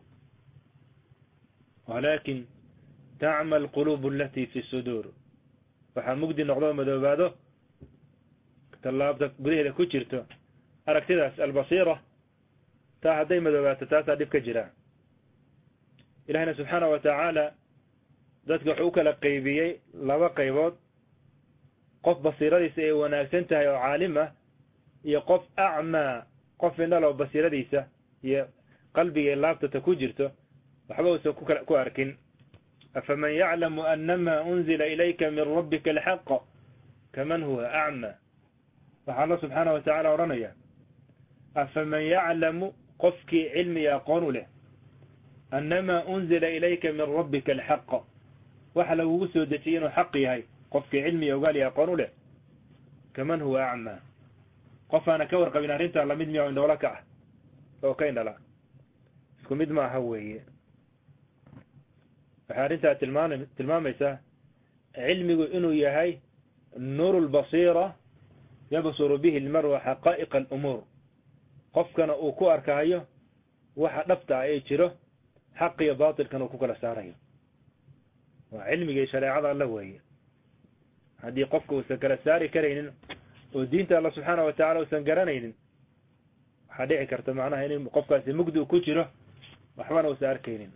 ولكن تعمل القلوب التي في الصدور فحمقدي نقضوا مدوباده تلابتك قديه إذا كجرته أركتداس البصيرة تهدي مدوباته تاسع دفك جراء إلهنا سبحانه وتعالى ذاتك حوك لقيبيي لما قيبات قف بصيرة ديسة وناكسنتها يا عالمة يقف أعمى قف إن لو بصيرة ديسة قلبي اللابتة تكجرته وحبه سوكو أركن أفمن يعلم أنما أنزل إليك من ربك الحق كمن هو أعمى فالله سبحانه وتعالى ورنيا أفمن يعلم قفك علم يقون له أنما أنزل إليك من ربك الحق وحلو وسودتين حقي هاي قفك علم يقال يقون له كمن هو أعمى قف أنا كور قبل أنت على مدمي عند ولكع وكين لا اسكو مدمع هوي فحارنتها تلماميسا علمي إنه يهي نور البصيرة يبصر به المرء حقائق الأمور قف كان أوكو أركايه وحدفت عيشره حقي باطل كان أوكو كالساريه وعلمي شريعة الله وهي هذه قفك وسكالساري كرين ودينت الله سبحانه وتعالى وسنقرانين حديعي كرت معناها إن قفك سمقدو كجره وحوانا وسار كينين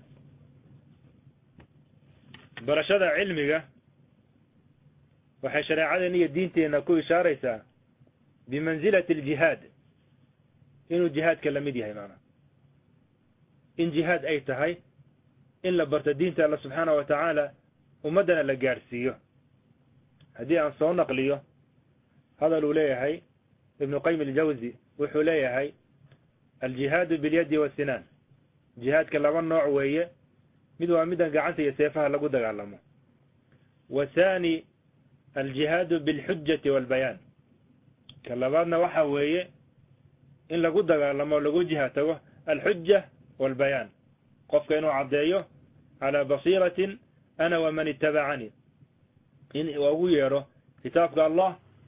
برشاد علمك وحي شريعة نية دينتي أنكو إشاريسا بمنزلة الجهاد إنه الجهاد كلمدي هاي معنا إن جهاد أي تهي إن لبرت دينتي الله سبحانه وتعالى ومدنا لقارسيه هدي عن صون نقليه هذا الولاية هاي ابن قيم الجوزي وحولاية هاي الجهاد باليد والسنان جهاد كلمان نوع وهي مدوا مدن قعنتي يسيفها لقد قعلمه وثاني الجهاد بالحجة والبيان كلماتنا وحا وهي إن لقد قعلمه لقد جهاته الحجة والبيان قف كأنه عبديه على بصيرة أنا ومن اتبعني إن وأغيره كتابك الله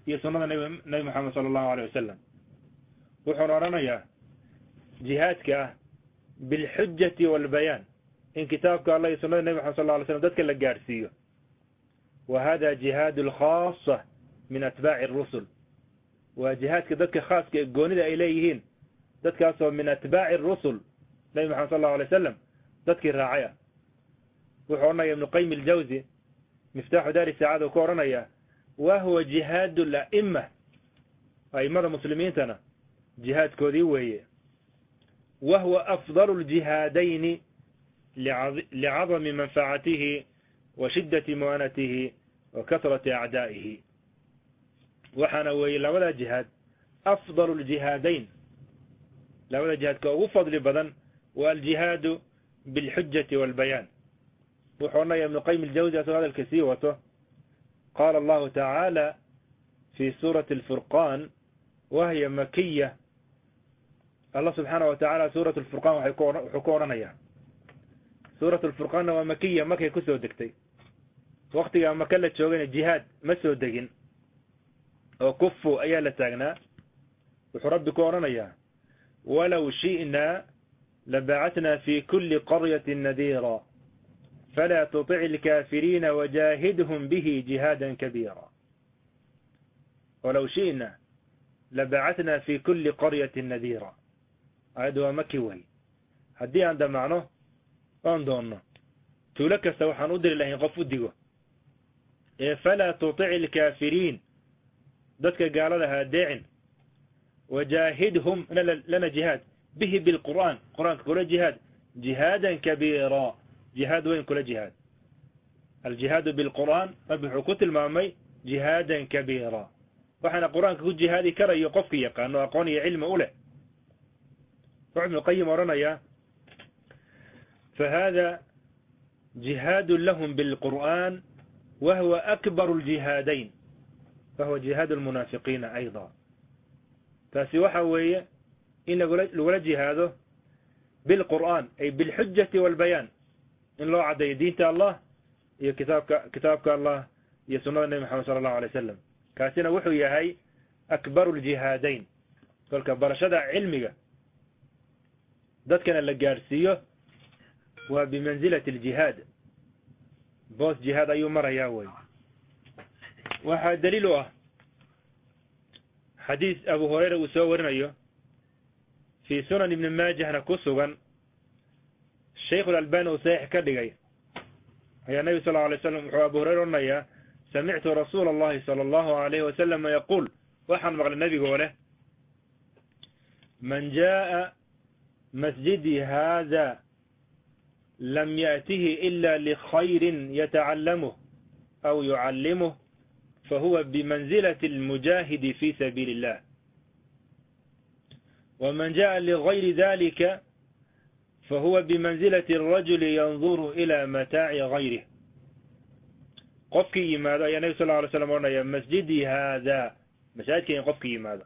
iyo sunnada nebi moxamed sala allahu aleyh wasalam wuxuuna odhanayaa jihaadka ah bilxujati waalbayaan in kitaabka allah iyo sunnada nebi moxamed sal lla alay slam dadka la gaadhsiiyo wa hada jihaad alkhaasa min atbaaci arusul waa jihaadka dadka khaaska ee goonida ay leeyihiin dadkaasoo min atbaaci arusul nebi moxamed sal allahu alay wasalam dadkii raacay ah wuxuu odhanaya ibnu qayim aljawzi miftaaxu daari saacada uu ku odhanaya wa huwa jihaad ala'ima a'immada muslimiintana jihaadkoodii weeye wa huwa afdalu ljihaadayni licadami manfacatihi wa shiddati mu'anatihi wa kasrati acdaa'ihi waxaana weeye labada jihaad afdalu ljihaadayn labada jihaadka ugu fadli badan waa aljihaadu bilxujati waalbayaan wuxuu odhanaya ibnu qayim aljawzi asagoo hadalka sii wato qaala allahu tacaala fi suurati alfurqaan wahiya makiya allah subxaana wa tacala suurat alfurqaan wuxuu ku odhanayaa suurat alfurqaanna waa makiya markay ku soo degtay waktigaa maka la joogana jihaad ma soo degin oo kufu ayaa la taagnaa wuxuu rabbi ku odhanayaa walow shi'naa labacatnaa fi kuli qaryatin nadiira falaa tutic ilkaafiriina wajaahidhum bihi jihaadan kabiira walow shi'naa labacatnaa fi kuli qaryatin nadiira aayaddu waa maki wey haddii aan damacno oon doonno tuulo kasta waxaan u diri lahayn qof u digo ee falaa tutic ilkaafiriin dadka gaalada ha adeecin wajaahidhum lana jihaad bihi bilqur'aan qur'aanka kula jihaad jihaadan kabiira jihaad weyn kula jihaad aljihaadu bilqur'aan rabbi wuxuu ku tilmaamay jihaadan kabiira waxaana qur'aanka ku jihaadi karayo qofki yaqaano aqoon iyo cilmi u leh wuxuu ibnu qayim odhanayaa fahada jihaadu lahum bilqur'aan wahuwa akbaru ljihaadayn fahuwa jihaadu lmunaafiqiina ayda taasi waxa weeye in lagula jihaado bilqur'aan ay bilxujati waalbayaan in loo caddeeyo diinta allah iyo kitaabka allah iyo sunnada nebi moxamed sala allahu alay wasalam kaasina wuxuu yahay akbaru ljihaadayn kolka barashada cilmiga dadkana la gaadhsiiyo waa bimansilati aljihaad boos jihaad ayuu marayaa wey waxaa daliil u ah xadiis abu hurayra uu soo warinayo fii sunan ibni maajahna ku sugan shaykhu alalbani uu saxiix ka dhigay ayaa nebi sal lla alay slam wuxuu abu hurayra odhanayaa samictu rasuula allahi sala allahu alayhi wasalama yaquul waxaan maqlay nebigoo leh man jaa'a masjidii haada lam yaأtihi ila likhayrin yatacallamuh aw yucallimuh fahuwa bimanzilati almujaahidi fi sabiili illah waman jaءa ligayri dalika fahuwa bimanzilati alrajuli yanduru ila mataaci gayrih qofkii yimaado ayaa nebi sal lla alay slam odhanaya masjidii haada masaajidka qofkii yimaado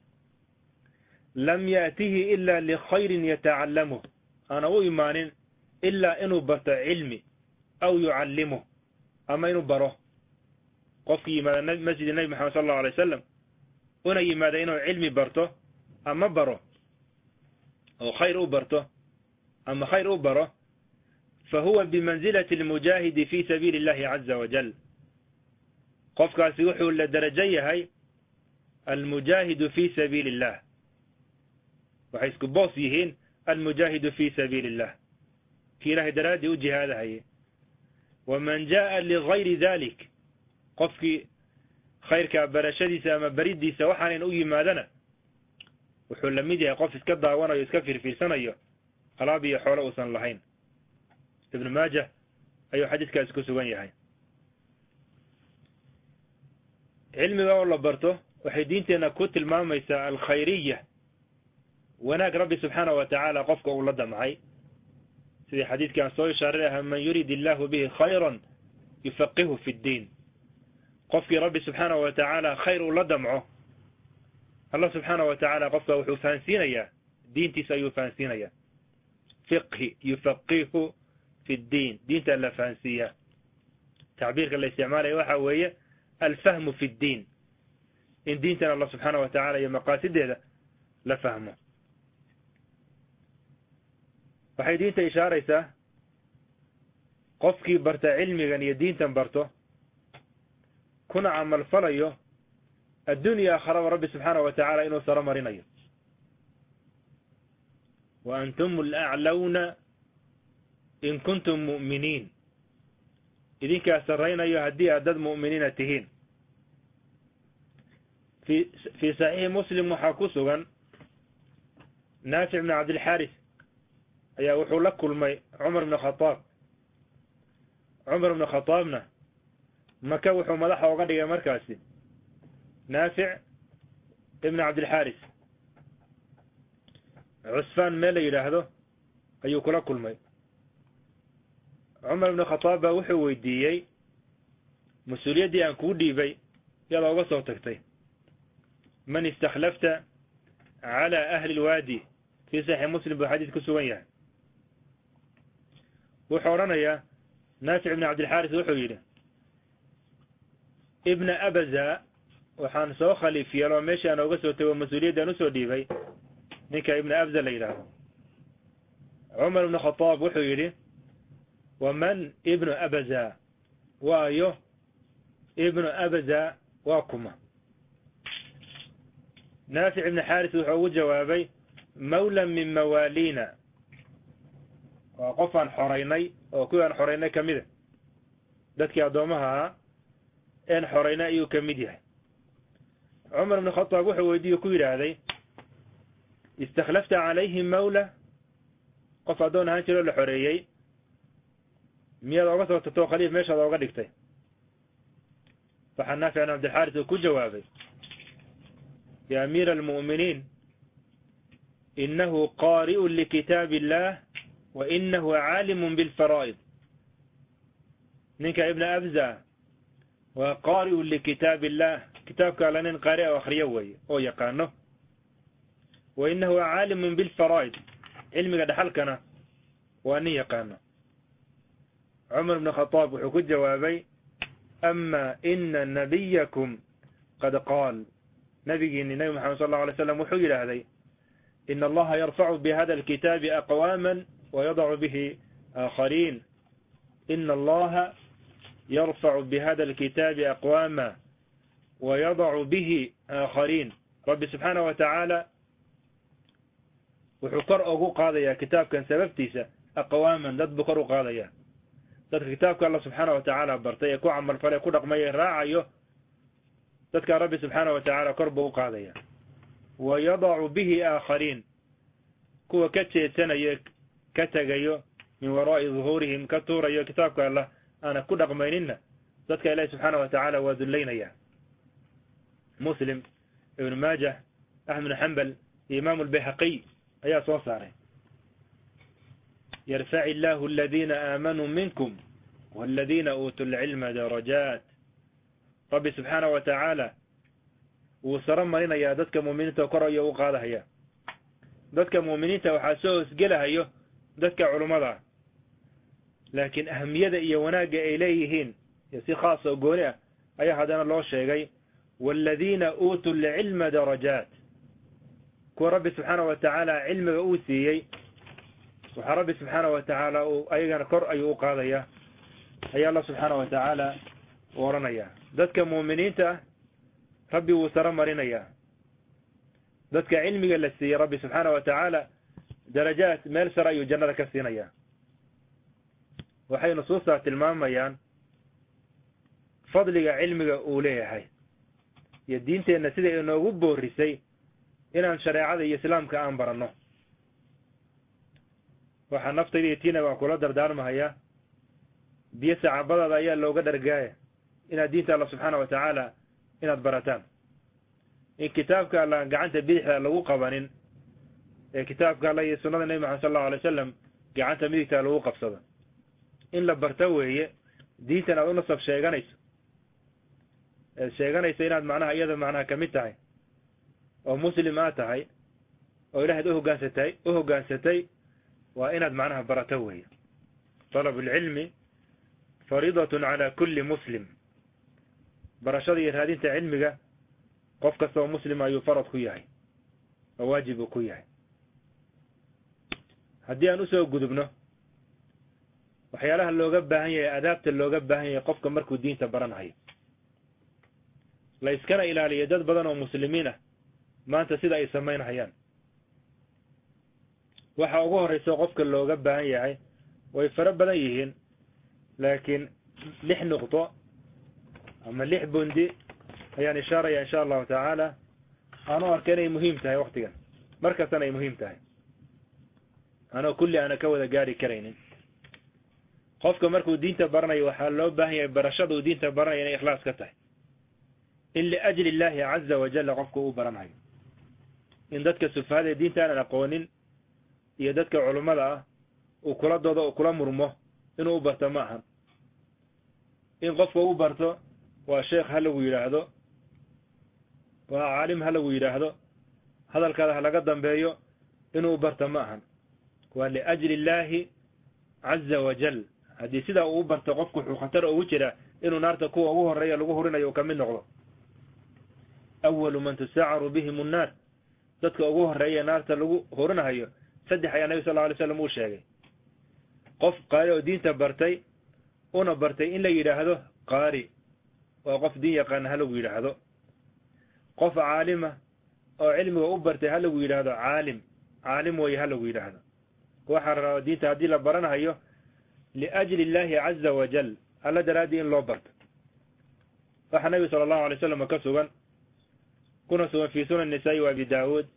lam yaأtihi ila likhayrin yatacallamuh aana u imaanin ilaa inuu barto cilmi aw yucallimuh ama inuu baro qofkii yimaada masjidi nebi moxamed sal allahu alay wasalam una yimaada inuu cilmi barto ama baro oo khayr u barto ama khayr u baro fahuwa bimanzilati almujaahidi fi sabiili illahi caza wajal qofkaasi wuxuu la darajo yahay almujaahidu fi sabiili illah waxay isku boos yihiin almujaahidu fi sabiili illah kii ilaahay daraaddii u jihaadahaye waman jaa'a ligayri dalik qofkii khayrkaa barashadiisa ama beridiisa waxaanan u yimaadana wuxuu la mid yahay qof iska daawanayo iska fiirfiirsanayo alaab iyo xoolo uusan lahayn ibnu maajah ayuu xadiiskaasi ku sugan yahay cilmiga oo la barto waxay diinteenna ku tilmaamaysaa alkhayriya wanaag rabbi subxaanahu wa tacaala qofka uu la damcay sidii xadiidkii aan soo ishaaray lahaa man yurid illaahu bihi khayran yufaqihu fi ddiin qofkii rabbi subxaanahu wa tacaala khayr uu la damco allah subxaanahu wa tacaala qofka wuxuu fahansiinayaa diintiisa ayuu fahansiinayaa fiqhi yufaqihu fi ddiin diinta la fahansiiyaa tacbiirka la isticmaalaya waxa weeye alfahmu fi ddiin in diintan allah subxaana wa tacaala iyo maqaasideeda la fahmo. waxay diinta ishaaraysaa qofkii barta cilmigan iyo diintan barto kuna camal falayo addunya aakhiraba rabbi subxaana wa tacaala inuu saro marinayo. wa antum alaclawna in kuntum mu'miniin, idinkaa sarraynayo haddii aad dad mu'miniina tihiin. fii saxiixi muslim waxaa ku sugan naafic bn cabdilxaaris ayaa wuxuu la kulmay cumar bn khadaab. cumar bn khadaabna maka wuxuu madaxa uga dhigay markaasi naafic ibn cabdilxaaris. cusfaan meel la yidhaahdo ayuu kula kulmay. cumar ibn khadaab baa wuxuu weydiiyey mas-uuliyaddii aan kuu dhiibay yadaa uga soo tagtay. man istakhlafta cala ahli lwaadi, fii saxiix muslim buu xadiis ku sugan yahay. wuxuu odhanayaa naafic ibn cabdilxaaris wuxuu yidhi ibna abaza, waxaan soo khaliif yeeloo meeshii aan oga soo tego mas-uuliyaddaan usoo dhiibay ninka ibna abza la yidhaahdo. cumar ibn khadaab wuxuu yidhi waman ibnu abaza, waayo ibnu abaza waa kuma? naafic ibn xaaris wuxuu ugu jawaabay mawlan min mawaaliina, waa qof aan xoraynay oo kuwii aan xoraynay ka mida, dadkii addoomaha ahaa een xoraynay ayuu ka mid yahay. cumar ibn khadaab wuxuu weydiiye ku yidhaahday istakhlafta calayhim mawla, qof addoon ahaan jiroo la xoreeyey miyaad oga soo tagtoo khaliif meeshaad ooga dhigtay? waxaa naafic ibn cabdilxaaris uu ku jawaabay ya amiira almu'miniin inahu qaari'un likitaabi illah wa inahu caalimun bilfaraa'id. ninka ibna abza waa qaari'un likitaabi illah, kitaabka alla nin qaari o akhriyo weeye oo yaqaano. wa inahu caalimun bilfaraa'id, cilmiga dhaxalkana waa nin yaqaano. cumar ibn khadaab wuxuu ku jawaabay ama ina nabiyakum qad qaal, nabigiini nabi maxamed sal allahu alay slam wuxuu yidhaahday ina allaha yarfacu bihada alkitaabi aqwaaman wayadacu bihi aakhariin. ina allaha yarfacu bihada alkitaabi aqwaama wayadacu bihi aakhariin. rabbi subxaana wa tacaala wuxuu kor ugu qaadayaa kitaabkan sababtiisa aqwaaman, dad buu kor u qaadayaa. dadka kitaabka alla subxaana wa tacaala bartay ee ku camal falay ku dhaqmay ee raacayo, dadka rabbi subxaana wa tacaala kor buu u qaadaya. wayadacu bihi aakhariin, kuwa ka jeedsanayo ka tegayo min waraa'i duhuurihim, ka tuurayo kitaabka allah aana ku dhaqmayninna, dadka ilaahi subxaana wa tacaala waa dullaynaya. muslim, ibn maajah, axmed bn xambal iyo imaamu albayhaqiy ayaa soo saaray yarfaci illaahu aladiina aamanuu minkum waladiina uutuu lcilma darajaat. rabbi subxaana wa tacaala wuu saro marinayaa dadka mu'miniinta kor ayuu u qaadahaya. dadka mu'miniinta waxaa soo hosgelahayo dadka culummada ah, laakiin ahamiyada iyo wanaagga ay leeyihiin iyo si khaas oo gooni ah ayaa haddana loo sheegay waaladiina uutuu lcilma darajaat. kuwa rabbi subxaana wa tacaala cilmiga uu siiyey waxaa rabbi subxaana wa tacaala ayagana kor ayuu u qaadaya, ayaa allah subxaana wa tacaala u odhanaya. dadka mu'miniinta ah rabbi wuu saro marinayaa. dadka cilmiga la siiyey rabbi subxaana wa tacaala darajaad meel sare ayuu jannada ka siinayaa. waxay nusuustaa tilmaamayaan fadliga cilmiga uu leeyahay iyo diinteenna sida inoogu boorisay inaan shareecada iyo islaamka aan baranno. waxaa naftayda iyo tiina waan kula dardaarmahayaa, biyo sacaabadaada ayaa looga dhargaaya inaad diinta allah subxaana wa tacaala inaad barataan. in kitaabka alla gacanta bidixda lagu qabanin ee kitaabka alla iyo sunnada nebi maxamed sal allahu alay wasalam gacanta midigta lagu qabsado. in la barta weeye diintan aad u nasab sheeganayso, eed sheeganayso inaad macnaha iyada macnaha ka mid tahay oo muslim aad tahay oo ilahayd u hoggaansatay, waa inaad macnaha barato weeye. طلب العلم فريضة على كل مسلم. barashada iyo raadinta cilmiga qof kasta oo muslim ayuu farad ku yahay oo waajib uu ku yahay. haddii aan usoo gudubno waxyaalaha looga baahan yahay, adaabta looga baahan yahay qofka markuu diinta baranayo, la iskana ilaaliyo dad badan oo muslimiin ah maanta sida ay samaynayaan. waxa ugu horeysa qofka looga baahan yahay way fara badan yihiin, laakiin 6 nuqdo ama 6 bundi ayaan ishaaraya insha allahu tacaala. anuu arka inay muhiim tahay waqtigan, markastana ay muhiim tahay, anoo kulli aana ka wada gaari karaynin. qofka markuu diinta baranayo waxaa loo baahan yahay barashada uu diinta baranayo inay ikhlaas ka tahay, in liajli illaahi caza wajalla qofka uu baranayo, in dadka sufahada diinta aanan aqoonin iyo dadka culummada ah uu kula doodo, uu kula murmo inuu u barto ma ahan. in qofka u barto waa sheekh ha lagu yidhaahdo, waa caalim ha lagu yidhaahdo, hadalkaada ha laga dambeeyo, inuu u barto ma ahan. waa liajli illaahi caza wajal. haddii sidaa uu u barto qofku wuxuu khatar ugu jiraa inuu naarta kuwa ugu horeeya lagu hurinayo uu ka mid noqdo. awalu man tusaacaru bihim annaar, dadka ugu horeeya naarta lagu hurinahayo 3 ayaa nabi sal alay slam uu sheegay. qof qaari oo diinta bartay una bartay in la yidhaahdo qaari, waa qof diin yaqaana ha lagu yidhaahdo. qof caalima oo cilmiga u bartay ha lagu yidhaahdo caalim way ha lagu yidhaahdo. waxaa rabaa diinta haddii la baranahayo liajli illaahi caza wajal, alla daraadii in loo barto. waxaa nabi sala allahu alay wasalam ka sugan, kuna sugan fi sunan nisaa'i wa abi daawuud,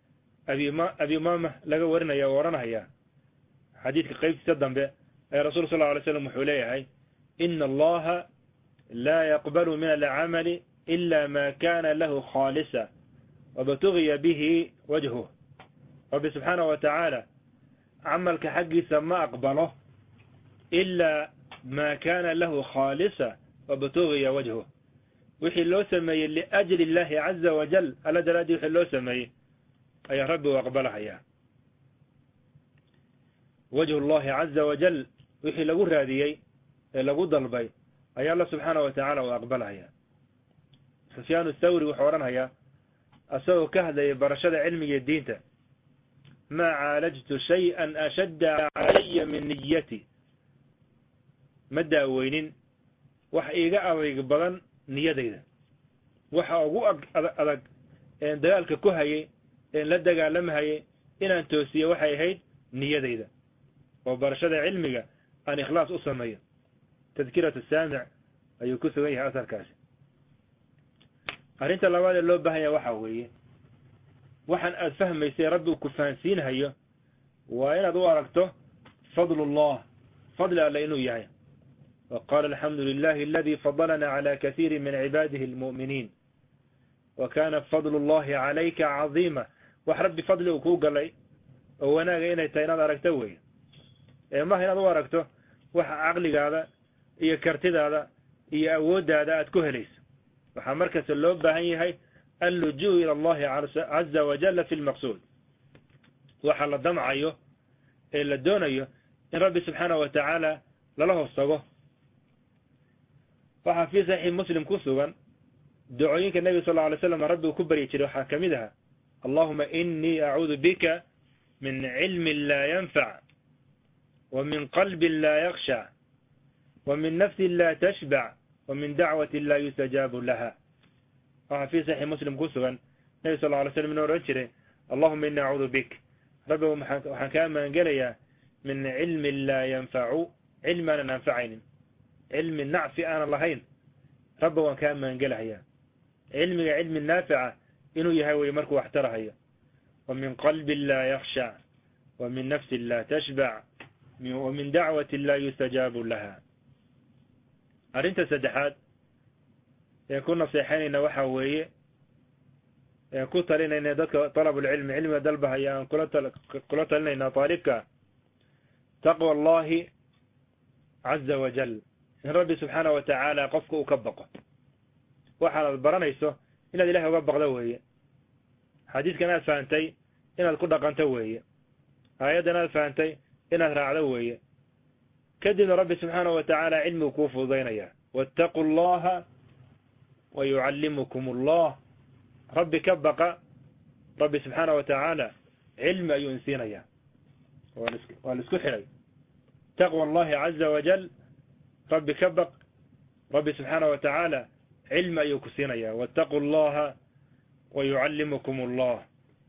abi umama laga warinaya oo oranaya xadiidka qaybtiisa dambe ee rasuul sal alay slam wuxuu leeyahay ina allaha laa yaqbalu min alcamali ila ma kana lahu khaalisa wabtugiya bihi wajhuh. rabbi subxaanahu wa tacaala camalka xaggiisa ma aqbalo ilaa ma kana lahu khaalisa wabtugiya wajhuh. wixii loo sameeyey liajli illaahi caza wajal, alla daraadii wixii loo sameeyey ayaa rabbi u aqbalahayaa. wajhu llahi caza wajal, wixii lagu raadiyey ee lagu dalbay ayaa alla subxaanahu wa tacaala u aqbalahayaa. sufyaan thawri wuxuu odhanhayaa asagoo ka hadlayay barashada cilmiga diinta, maa caalajtu shay-an ashadda calaya min niyati, ma daaweynin wax iiga adayg badan niyadayda. waxa ugu adag een dagaalka ku hayay, een la dagaalamahayay inaan toosiyo waxay ahayd niyadayda, oo barashada cilmiga aan ikhlaas u sameeyo. tadkiratu saamic ayuu ku sugan yahay asarkaasi. arrinta labaad ee loo baahanya waxa weeye, waxaan aad fahmaysay rabbi uu ku fahansiinhayo waa inaad u aragto fadlullah, fadli alle inuu yahay. وقال الحمد لله الذي فضلنا على كثير من عباده المؤمنين وكان فضل الله عليك عظيما. وحرب بفضله كوغا لي وانا غينا تايناد aragto way ma inaad u aragto waxa aqligaada iyo kartidaada iyo awoodaada aad ku helayso. waxa markaas loo baahan yahay اللجوء الى الله عز وجل في المقصود. waxa la damcayo ee la doonayo in rabbi subhanahu wa ta'ala lala hoosago. waxaa fi saxiix muslim ku sugan ducooyinka nabi sallallahu alayhi wasallam rabbi uu ku bari jiray waxa kamid ah allahumma inni a'udhu bika min ilmin la yanfa' wa min qalbin la yakhsha wa min nafsin la tashba' wa min da'watin la yustajabu laha. waxaa fi saxiix muslim ku sugan nabi sallallahu alayhi wasallam inuu oran jiray allahumma inni a'udhu bik, rabbi waxaan kaa maangelayaa min ilmin la yanfa'u, cilmi aan anfacaynin, cilmi nacfi aan lahayn. rabbi waan kaa maangelahayaa cilmiga cilmi naafica inuu yahay way markuu wax tarahayo. wa min qalbin la yakhsha wa min nafsin la tashba' wa min da'watin la yustajabu laha. arrinta saddexaad ee ku naseexaynayna waxa weeye ee ku talinayna dadka talabul cilmi, cilmiga dalbahaya aan kula talinayna taalibka taqwa allahi caza wajal, in rabbi subxaanahu wa tacaala qofka uu ka baqo. waxaad baranayso inaad ilahay uga baqdo weeye, xadiidkan aad fahantay inaad ku dhaqanto weeye, aayaddan aad fahantay inaad raacdo weeye. kadibna rabbi subxaanahu wa tacaala cilmigu kuu fududaynaya. wattaquu allaha wa yucallimukum allah. rabbi ka baqa rabbi subxaana wa tacaala cilmi ayuu insiinayaa waa la isku xiray taqwa allahi caza wajal rabbi ka baq rabbi subxaana wa tacaala cilmi ayuu ku siinayaa wattaquu allaha wa yucallimukum allah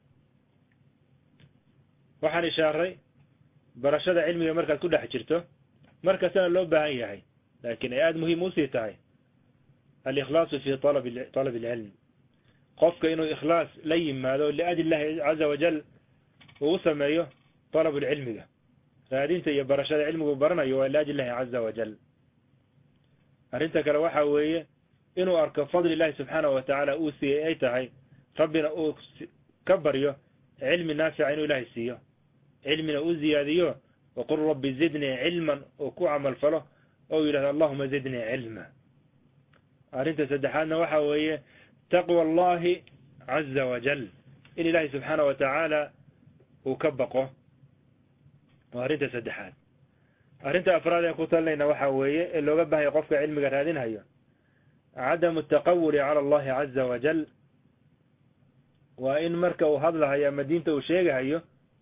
waxaan ishaaray barashada cilmiga markaad ku dhex jirto markastana loo baahan yahay laakiin ay aada muhiim usii tahay alikhlaasu fi talab alcilm qofka inuu ikhlaas la yimaado liajli illahi caza wajal uu sameeyo talab cilmiga raadinta iyo barashada cilmigu baranayo waa liajli illahi caza wajal arrinta kale waxa weeye inuu arko fadli illahi subxaanahu wa tacaala uu siiyey ay tahay rabbina uu ka baryo cilmi naafica inuu ilaahay siiyo cilmina uu ziyaadiyo waqul rabbi zidnii cilman uu ku camal falo oo yidhahdo allahuma zidnii cilma arrinta saddexaadna waxa weeye taqwa allahi caza wajal in ilaahay subxaana wa tacaala uu ka baqo waa arrinta saddexaad arrinta afraad ee ku talinayna waxa weeye ee looga baahaya qofka cilmiga raadinhayo cadamu ataqawuli cala allahi caza wajal waa in marka uu hadlahayo ama diinta uu sheegahayo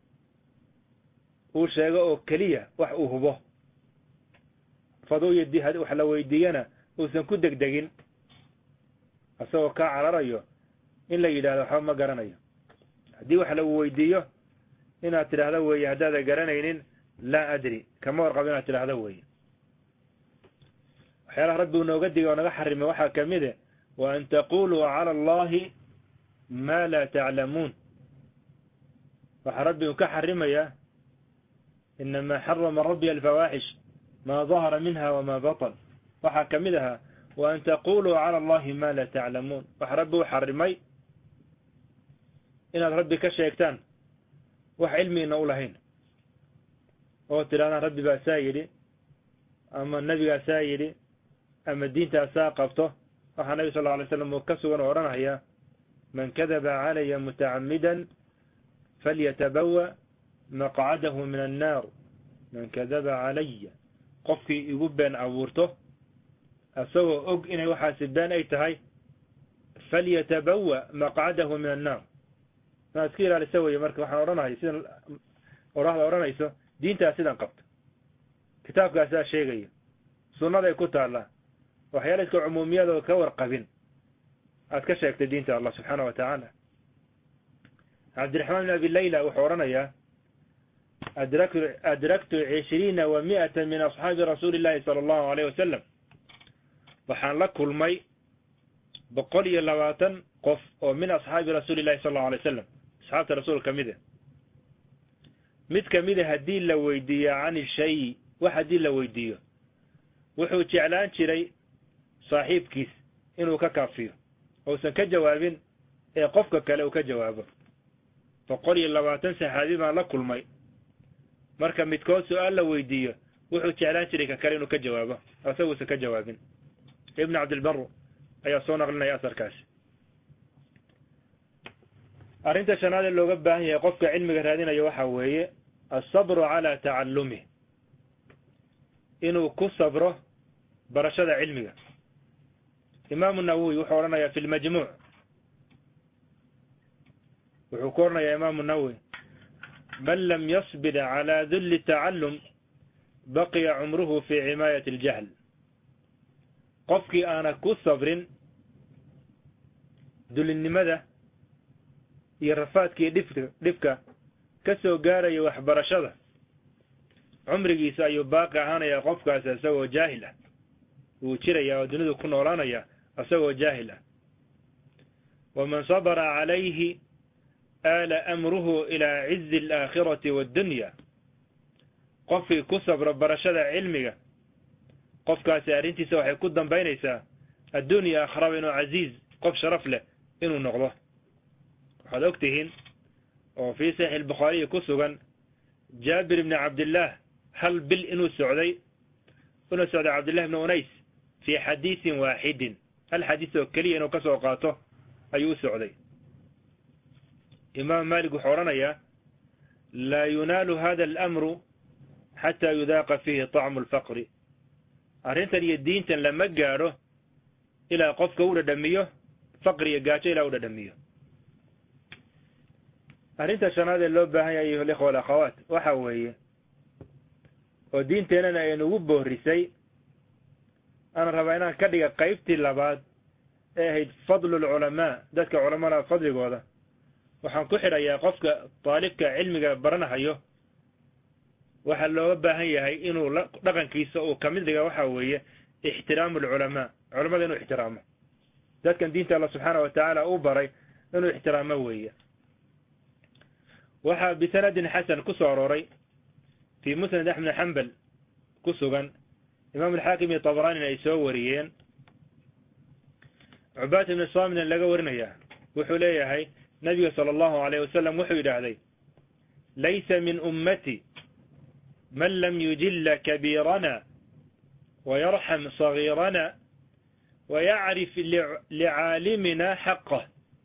uu sheego oo keliya wax uu hubo faduu wax la weydiiyana uusan ku degdegin asagoo kaa cararayo in la yidhahdo waxba ma garanayo haddii wax lagu weydiiyo inaad tidhaahdo weeye haddaada garanaynin laa adri kama warqabo inaad tidhaahdo weeye waxyaalaha rabbi uu nooga digay oo naga xarimay waxaa ka mide wa an taquluu cala allahi ma laa taclamuun waxaa rabbi uu ka xarimayaa inamaa xarama rabbi alfawaaxish maa dahara minha wama baطn waxaa ka mid ahaa wa an taquluu cala allahi ma laa taclamuun waxa rabbi u xarimay inaad rabbi ka sheegtaan wax cilmiina u lahayn oo tidhahdaan rabbi baa saa yidhi ama nebigaa saa yidhi ama diintaa saa qabto waxaa nabi sal lla alay slam uu ka sugan oo odhanaya man kadaba calaya mutacamidan falyatabawa maqcadahu min annaar man kadaba calaya qofkii igu been abuurto asagoo og inay waxaasi been ay tahay falyatabawa maqcadahu min annaar maa iska ilaalisa weye marka waxaan odhanahay sida oraahda odhanayso diintaa sidan qabto kitaabkaasaa sheegaya sunnaday ku taallaa waxyaala iska cumuumiyadoo ka warqabin aad ka sheegtay diinta allah subxaana wa tacaala cabdiraxmaan bin abi layla wuxuu odhanayaa adraktu 20 wa 100 min asxaabi rasuuli illahi sala allahu alayh wasalam waxaan la kulmay 120 qof oo min asxaabi rasuuli illahi sal allahu alay wasalam asxaabta rasuul ka mida mid ka mida haddii la weydiiyo can shay wax haddii la weydiiyo wuxuu jeclaan jiray saaxiibkiis inuu ka kaafiyo uusan ka jawaabin ee qofka kale uu ka jawaabo 120 saxaabi baan la kulmay marka midkood su-aal la weydiiyo wuxuu jeclaan jiray ka kale inuu ka jawaabo asaguusan ka jawaabin ibn cabdilbar ayaa soo naqlinaya asarkaasi arrinta shanaad ee looga baahan yahay qofka cilmiga raadinayo waxa weeye alsabru calaa tacallumih inuu ku sabro barashada cilmiga imaamu nawowi wuxuu odhanayaa fi lmajmuuc wuxuu ku odhanayaa imaamu nawowi man lam yasbir calaa dulli tacallum baqiya cumruhu fi cimaayati aljahl qofkii aana ku sabrin dulinnimada iyo rafaadkii dhibka ka soo gaaraya waxbarashada cumrigiisa ayuu baaqi ahaanayaa qofkaas isagoo jaahil ah wuu jirayaa oo dunidu ku noolaanaya isagoo jaahil ah waman sabara calayhi aala amruhu ilaa cizi alaakhirati waaddunya qofkii ku sabro barashada cilmiga qofkaasi arrintiisa waxay ku dambaynaysaa addunya akhraba inuu casiiz qof sharaf leh inuu noqdo waxaad og tihiin oo fii saxiix albukhaariyi ku sugan jaabir ibni cabdillaah hal bil inuu socday cabdillahi ibni unays fii xadiisin waaxidin hal xadiis oo keliya inuu ka soo qaato ayuu u socday imaam maalik wuxuu odhanayaa laa yunaalu hada alamru xataa yudaaqa fiihi طacmu alfaqri arrintan iyo diintan lama gaadho ilaa qofka u dhadhamiyo faqriga gaajo ilaa u dhadhamiyo arrinta shanaad ee loo baahan yahay ayuha alikhwa walakhawaat waxa weeye oo diinteenana ay nagu boorisay ana rabaa inaan ka dhiga qaybtii labaad ee ahayd fadlu lculamaa dadka culamada fadligooda waxaan ku xidhayaa qofka daalibka cilmiga baranahayo waxaa looga baahan yahay inuu dhaqankiisa uu kamid dhiga waxa weeye ixtiraamu alculamaa culamada inuu ixtiraamo dadkan diinta allah subxaanahu watacaala uu baray inuu ixtiraamo weeye waxaa bisanadin xasan ku soo arooray fii musnad axmed xambal ku sugan imaam alxaakim iyo tabraanina ay soo wariyeen cubaada ibni saamina laga warinayaa wuxuu leeyahay nabiga sala allahu alayh wasalam wuxuu yidhaahday laysa min ummati man lam yujilla kabiirana wayarxam sagiirana wayacrif licaalimina xaqah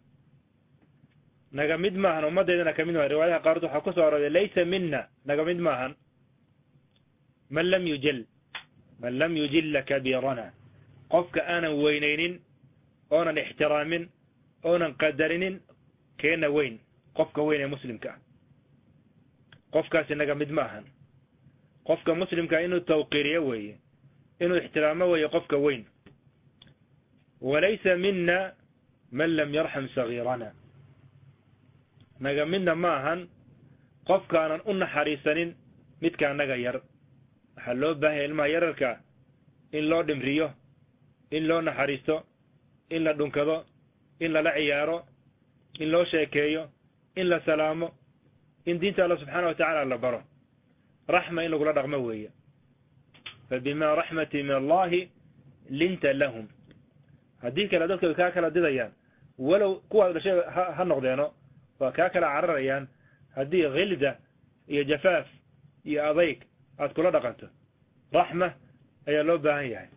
naga mid maahan ummaddeydana ka mid maahan riwaayadaha qaarkood waxaa ku soo arooray laysa mina naga mid maahan man lam yujilla kabiirana qofka aanan weynaynin oonan ixtiraamin oonan qadarinin keena weyn qofka weyn ee muslimka ah qofkaasi naga mid ma ahan qofka muslimkaa inuu tawqiiriyo weeye inuu ixtiraamo weeye qofka weyn walaysa mina man lam yarxam sagiirana naga midna ma ahan qofkaanan u naxariisanin midka annaga yar waxaa loo baahanya ilmaha yararka in loo dhimriyo in loo naxariisto in la dhunkado in lala ciyaaro in loo sheekeeyo in la salaamo in diinta allah subxaana watacaala la baro raxma in lagula dhaqmo weeye fabima raxmati min allahi linta lahum haddii kale dadka kaa kala didayaan walow kuwaad dhashay ha noqdeeno waa kaa kala cararayaan haddii khilda iyo jafaaf iyo adayg aad kula dhaqanto raxma ayaa loo baahan yahay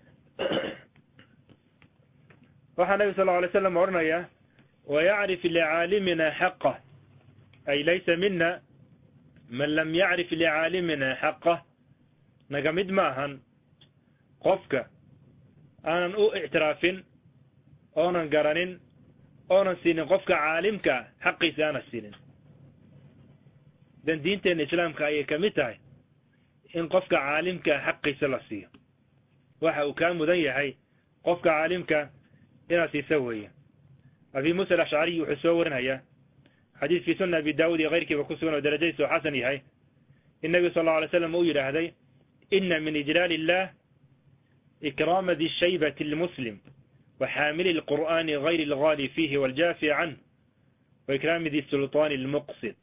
waxaa nabi sal lla alay slam odhanayaa wayacrif licaalimina xaqah ay laysa mina man lam yacrif licaalimina xaqah naga mid ma ahan qofka aanan u ictiraafin oonan garanin oonan siinin qofka caalimka xaqiisa aanan siinin dan diinteenna islaamka ayay ka mid tahay in qofka caalimka xaqiisa la siiyo waxa uu kaa mudan yahay qofka caalimka inaad siisa weeye abi muusa alashcariy wuxuu soo warinayaa xadiis fii sunna abi daawud iyo kayrkiiba ku sugan oo darajadiisa oo xasan yahay in nabigu sal allau alay slam uu yidhaahday ina min ijlaal illah ikraama di shaybati lmuslim وحامل القرآن غير الغالي فيه والجافي عنه وإكرام ذي السلطان المقصد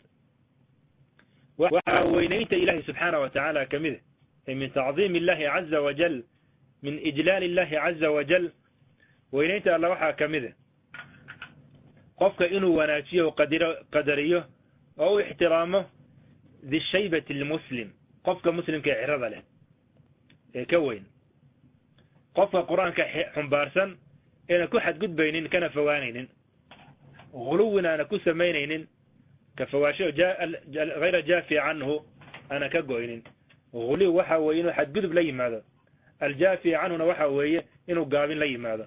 ووينيت إله سبحانه وتعالى كمذه من تعظيم الله عز وجل من إجلال الله عز وجل وينيت الله وحا كمذه قفك إنه وناتيه قدريه أو احترامه ذي الشيبة المسلم قفك مسلم كإعراض له كوين قفك قرآن كحنبارسا إنا كو حد قد بينين كان فوانين غلونا أنا كو سمينين كفواشي غير جافي عنه أنا كقوينين غلو وحاوي إنو حد قد بلي ماذا الجافي عنه وحاوي إنو قابين لي ماذا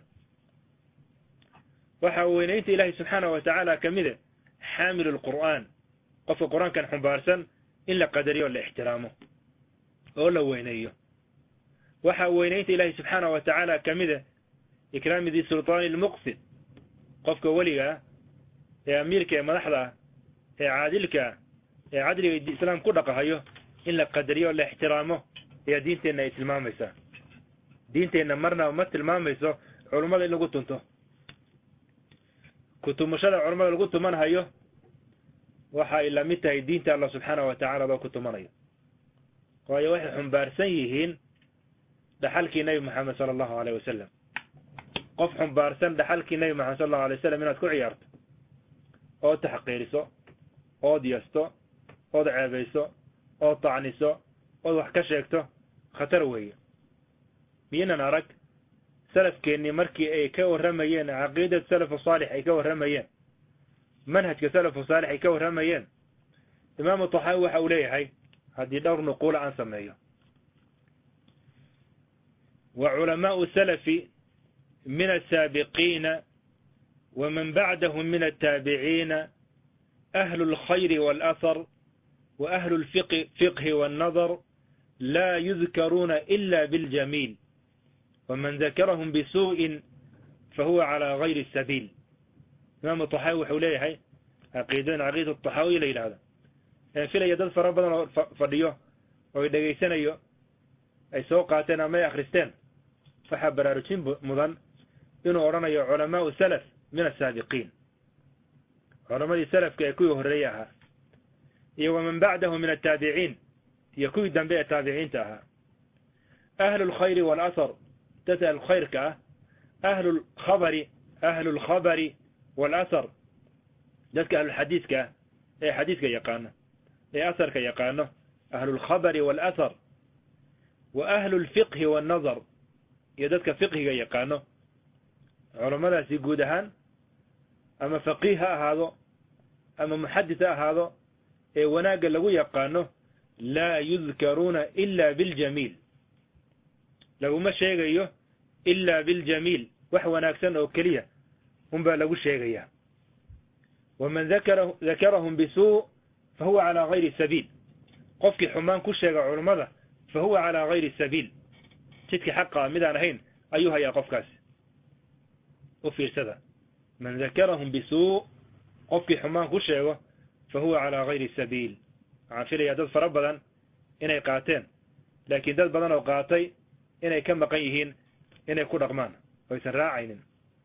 وحاوي نينت إلهي سبحانه وتعالى كمذا حامل القرآن قف القرآن كان حنبارسا إلا قدري ولا احترامه ولا وينيه وحاوي نينت إلهي سبحانه وتعالى كمذا إكرام ذي السلطان المقصد قفك وليها يا أميرك يا مدحضة يا عادلك يا عادل الإسلام كدق هيو إلا قدريه ولا احترامه يا دينتنا يتلماميسا دينتنا مرنا ومثل ماميسا علماء اللي قلت انتو كنتم مشارع علماء اللي قلت من هيو وحا إلا متى دينت الله سبحانه وتعالى لو كنت من هيو وهي واحد حنبارسيهين دحلكي نبي محمد صلى الله عليه وسلم qof xumbaarsan dhaxalkii nabi maxamed sallallahu alayhi wasallam inaad ku ciyaarto oo taxqiiriso oo diyasto oo ceebayso oo tacniso oo wax ka sheegto khatar weeye miinan arag salafkeenni markii ay ka waramayeen aqeedad salaf saalix ay ka waramayeen manhajka salaf saalix ay ka waramayeen imaam tahawi waxa uu leeyahay hadii dhowr nuqul aan sameeyo wa ulama salafi من السابقين ومن بعدهم من التابعين أهل الخير والأثر وأهل الفقه والنظر لا يذكرون إلا بالجميل ومن ذكرهم بسوء فهو على غير السبيل. إمام الطحاوي حوليه عقيدة الطحاوي ليل هذا يعني في يدد فربنا فديو ويدغيسنيو أي سوقاتنا ما أخرستين فحبرارتين مضن إنه أرانيو علماء السلف من السابقين علماء السلف كيكوي هريها ومن بعده من التابعين يكوي دنبئ التابعين تاها أهل الخير والأثر تسأل الخير كأه أهل الخبر والأثر ذلك أهل الحديث كأه أي حديث كيقانه أي أثر كيقانه أهل الخبر والأثر وأهل الفقه والنظر يدك فقه كيقانه علماء سيقودهان أما فقيه هذا أما محدث هذا وناقل له يقانه لا يذكرون إلا بالجميل لو ما شيء إلا بالجميل وحو ناكسن أو كلية هم بلغوا شيء ومن ذكرهم بسوء فهو على غير السبيل قفك حمان كل شيء علماء فهو على غير السبيل تتك حقا مدان هين أيها يا قفكاس وفي سذا من ذكرهم بسوء قفك حمان كل شيء فهو على غير السبيل عافية يدد فربضا إنay qaateen laakiin dad badan oo qaatay inay ka maqan yihiin inay ku dhaqmaan oo aysan raacaynin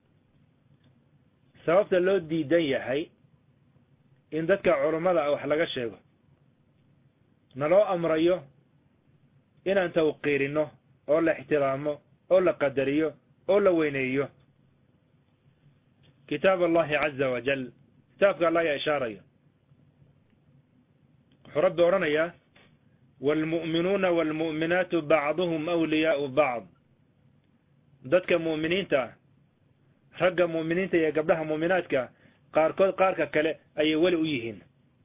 sababta loo diidan yahay in dadka culimada wax laga sheego naloo amrayo inaan tawqiirino oo la ixtiraamo oo la qadariyo oo la weyneeyo kitaab Allah azza wa jal kitaabka Allah ya ishaarayo رب ورنيا والمؤمنون والمؤمنات بعضهم أولياء بعض dadka mu'miniinta ragga mu'miniinta iyo gabdhaha mu'minaadka qaarka kale ay wali u yihiin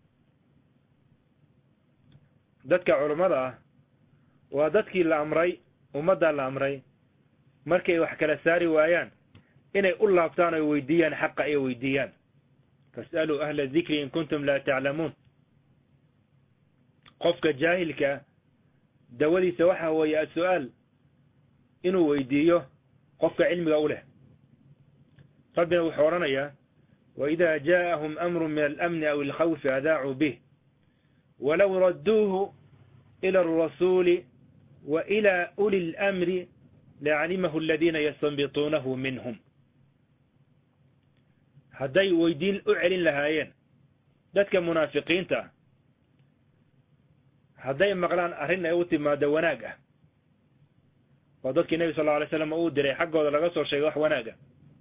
dadka culimada waa dadkii la amray ummadda la amray markay wax kala saari waayaan inay u laabtaan oo weydiiyaan xaq ay weydiiyaan fasalu ahla dhikri in kuntum la ta'lamun qofka jaahilka dawadiisa waxa weeye su'aal inuu weydiiyo qofka cilmiga u leh rabbina wuxuu oranayaa وإذا جاءهم أمر من الأمن أو الخوف أذاعوا به ولو ردوه إلى الرسول وإلى أولي الأمر لعلمه الذين يستنبطونه منهم هدي ويدين أعلن لهايين ذاتك منافقين تا هدي مقلان أهلنا يوتي ما دواناقه وذلك النبي صلى الله عليه وسلم أودري حقه وذا لغسر شيء وحواناقه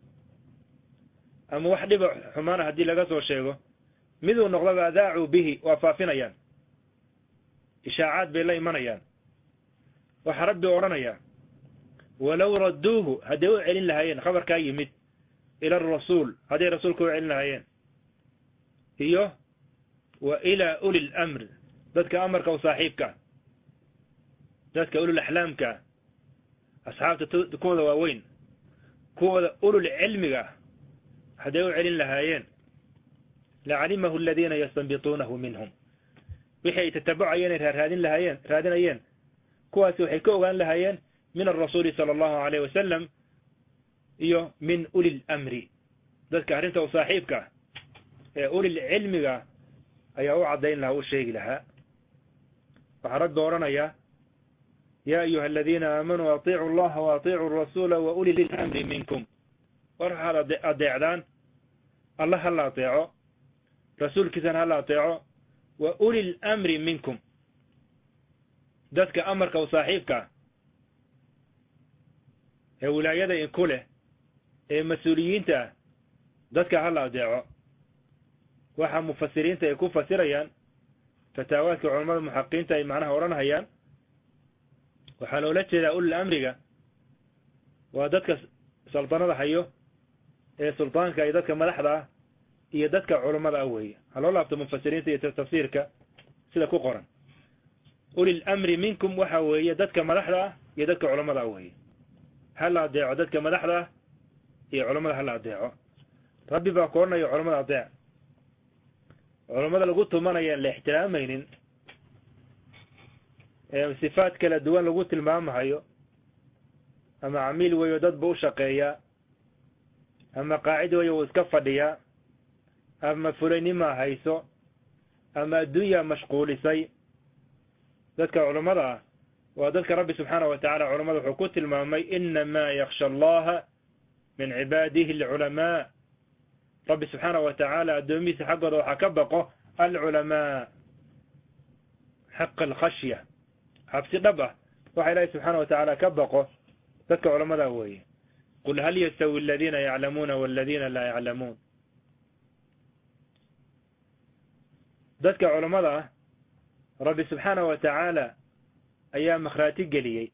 أما واحد حمانة هدي لغسر شيء مذو نغلب أذاعوا به وفافنيان إشاعات بالله منيان وحرب ورنيان ولو ردوه هدي أعلن لهايين خبر كاي يمد إلى الرسول هدي رسولك أعلن لهايين إيوه وإلى أولي الأمر ذاتك أمرك وصاحبك ذاتك أولي الأحلامك أصحاب تكون ذواوين كون أولو العلم هدي أعلن لهايين لعلمه الذين يستنبطونه منهم وحي تتبع عيين رادين لهايين رادين عيين كواسي وحي كوغان لهايين من الرسول صلى الله عليه وسلم إيوه من أولي الأمر ذاتك أهرنت وصاحبك أولي العلم أي أوعدين له الشيء لها فحرد دورنا يا أيها الذين آمنوا أطيعوا الله وأطيعوا الرسول وأولي الأمر منكم ورح أضيعدان الله هلا أطيعه رسول كذا هلا أطيعه وأولي الأمر منكم ذاتك أمرك وصاحبك ولاية إن كله مسؤوليين تا ذاتك هلا أطيعه waxa mufassiriinta ay ku fasirayaan fataawaadka culimada muxaqiqiinta ay macnaha oranayaan waxa loo jeedaa ul amriga waa dadka sultanada hayo ee sultaanka ay dadka madaxda iyo dadka culimada ah weeye haloo laabto mufassiriinta iyo tafsiirka sida ku qoran ul amri minkum waxa weeye dadka madaxda iyo dadka culimada ah weeye hal adeeco dadka madaxda iyo culimada hal adeeco rabbi baa koornayo culimada adeeco culammada lagu tumanayaan la ixtiraamaynin ee sifaad kala duwan lagu tilmaamahayo ama camiil weeyo dadba u shaqeeyaa ama qaacid weeyo uu iska fadhiyaa ama fulaynima hayso ama addunya mashquulisay dadka culammada ah waa dadka rabbi subxaanahu wa tacaala culammada wuxuu ku tilmaamay inamaa yakhsha allaha min cibaadihi alculamaa rabbi subxaanahu wa tacaala addoomihiisa xaggooda waxaa ka baqo alculamaa xaqa alkhashya habsi dhab ah waxa ilaahi subxaanahu wa tacaala ka baqo dadka culamada weeye qul hal yastawi aladiina yaclamuuna waladiina laa yaclamuun dadka culamada ah rabbi subxaanahu wa tacaala ayaa makhraati geliyey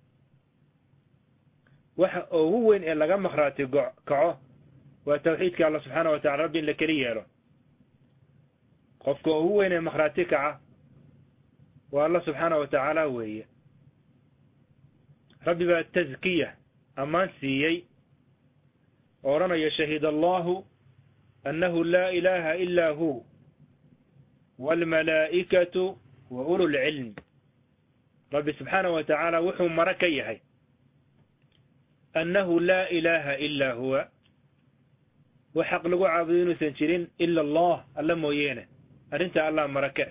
waxa ugu weyn ee laga makhraati kaco waa tawxiidka allah subxaanahu wa tacala rabbi in la keli yeelo qofka ugu weyn ee makhraati kaca waa allah subxaanahu wa tacaala weeye rabbi baa tazkiya ammaan siiyey oo odhanaya shahida allahu annahu laa ilaaha ilaa hu waalmalaa'ikatu wa ululcilm rabbi subxaanahu wa tacaala wuxuu mara ka yahay annahu laa ilaaha ilaa huwa wax xaq lagu caabudo inuusan jirin ila allah alla mooyeene arrinta allah maraka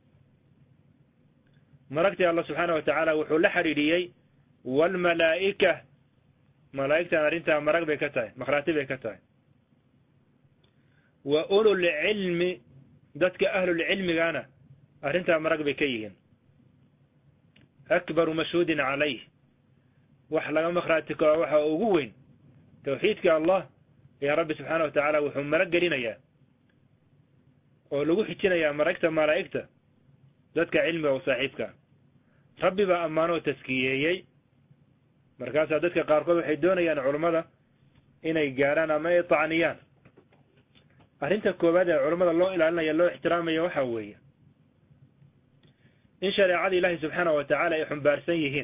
maragtii allah subxaanahu wa tacaala wuxuu la xidhiidhiyey waalmalaa'ika malaa'igtan arrintaa marag bay ka tahay makhraati bay ka tahay wa ululcilmi dadka ahlulcilmigana arrintaa marag bay ka yihiin akbaru mashhuudin calayh wax laga makhraati kao waxa ugu weyn tawxiidka allah ayaa rabbi subxaanahu wa tacaala wuxuu marag gelinayaa oo lagu xijinayaa maragta malaa'igta dadka cilmiga u saaxiibka rabbi baa ammaanoo taskiyeeyey markaasaa dadka qaarkood waxay doonayaan culammada inay gaarhaan ama ay tacniyaan arrinta koowaad ee culammada loo ilaalinaya loo ixtiraamaya waxa weeye in shareecada ilaahi subxaanahu wa tacaala ay xumbaarsan yihiin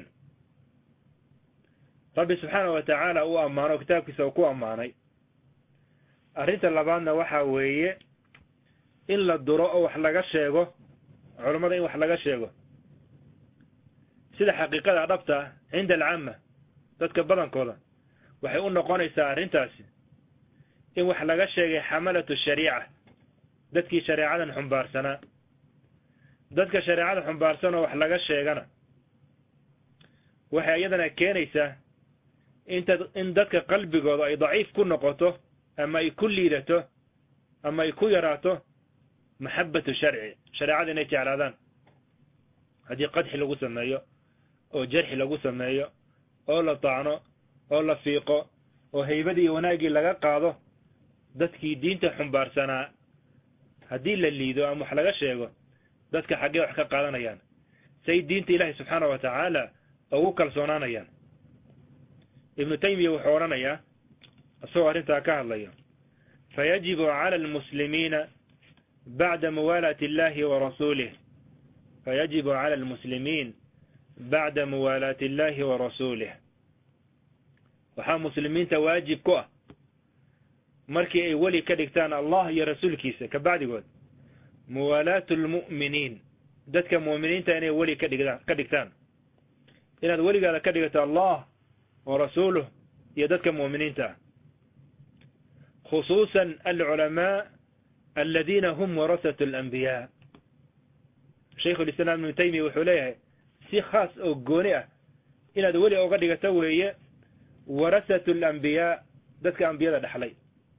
rabbi subxaanahu wa tacaala uu ammaano kitaabkiisa uu ku ammaanay arrinta labaadna waxa weeye in la duro oo wax laga sheego culammada in wax laga sheego sida xaqiiqada dhabta cinda alcaama dadka badankooda waxay u noqonaysaa arrintaasi in wax laga sheegay xamalatu shariica dadkii shareecadan xumbaarsanaa dadka shareecada xumbaarsan oo wax laga sheegana waxay iyadana keenaysaa in dadka qalbigooda ay daciif ku noqoto ama ay ku liidato ama ay ku yaraato maxabbatu sharci shareecada inay jeclaadaan haddii qadxi lagu sameeyo oo jarxi lagu sameeyo oo la tacno oo la fiiqo oo haybadii iyo wanaaggii laga qaado dadkii diinta xumbaarsanaa haddii la liido ama wax laga sheego dadka xaggee wax ka qaadanayaan say diinta ilaahi subxaanahu wa tacaala ugu kalsoonaanayaan ibnu taymiya wuxuu odhanayaa isagoo arrintaa ka hadlayo fayajibu cala almuslimiina bacda muwaalaati illahi wa rasuulih fayajibu cala almuslimiin bacda muwaalaati illahi wa rasuulih waxaa muslimiinta waajib ku ah markii ay weli ka dhigtaan allah iyo rasuulkiisa ka bacdigood muwaalaatu almu'miniin dadka mu'miniinta inay weli ka dhigtaan inaad weligaada ka dhigato allah wa rasuuluh iyo dadka mu'miniinta ah khusuusan alculamaa aladiina hum warasatu alanbiyaa shaykhu lislaam ibnu taymiya wuxuu leeyahay si khaas oo gooni ah inaad weli oga dhigato weeye warasatu alanbiyaa dadka ambiyada dhexlay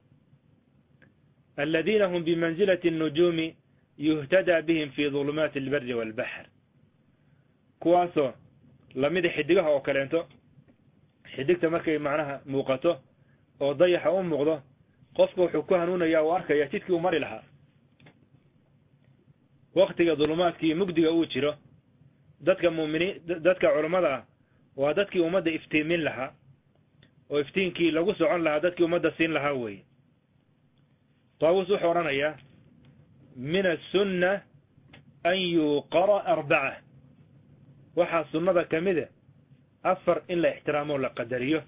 aladiina hum bimanzilati الnujuumi yuhtadaa bihim fi dulumaati albari waalbaxr kuwaasoo lamida xidigaha oo kaleento xidigta markay macnaha muuqato oo dayaxa u muuqdo qofka wuxuu ku hanuunaya oo arkaya jidkii uu mari lahaa waktiga dulumaadka iyo mugdiga uu jiro dadka dadka culammada ah waa dadkii ummadda iftiimin lahaa oo iftiinkii lagu socon lahaa dadkii ummadda siin lahaa weeye taawus wuxuu odhanayaa min asunna an yuuqara arbaca waxaa sunnada ka mida afar in la ixtiraamo la qadariyo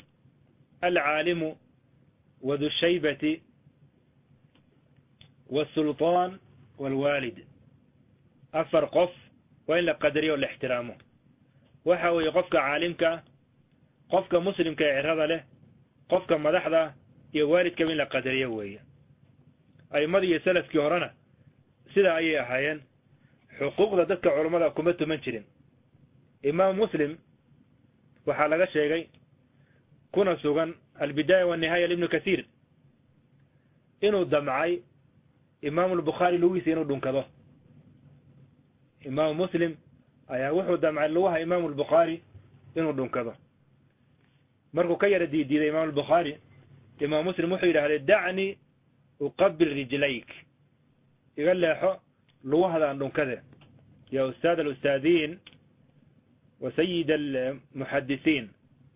alcaalimu wadushaybati والسلطان والوالد أفر قف وإلا قدري ولا احترامه وحاول قفك عالمك قفك مسلم كإعراض له قفك مدحضة يوالد كمين لقدري ويا أي مضي سلس كهرنا سيدا أي أحيان حقوق ذاتك علماء كمتو منشرين إمام مسلم وحالة الشيء كنا سوغان البداية والنهاية لابن كثير إنه دمعي إمام البخاري لويس إنه دون كذا إمام مسلم أي وحو دمعي لوها إمام البخاري إنه دون كذا مركو كير دي إمام البخاري إمام مسلم وحي له دعني أقبل رجليك يقول له لوها هذا دون كذا يا أستاذ الأستاذين وسيد المحدثين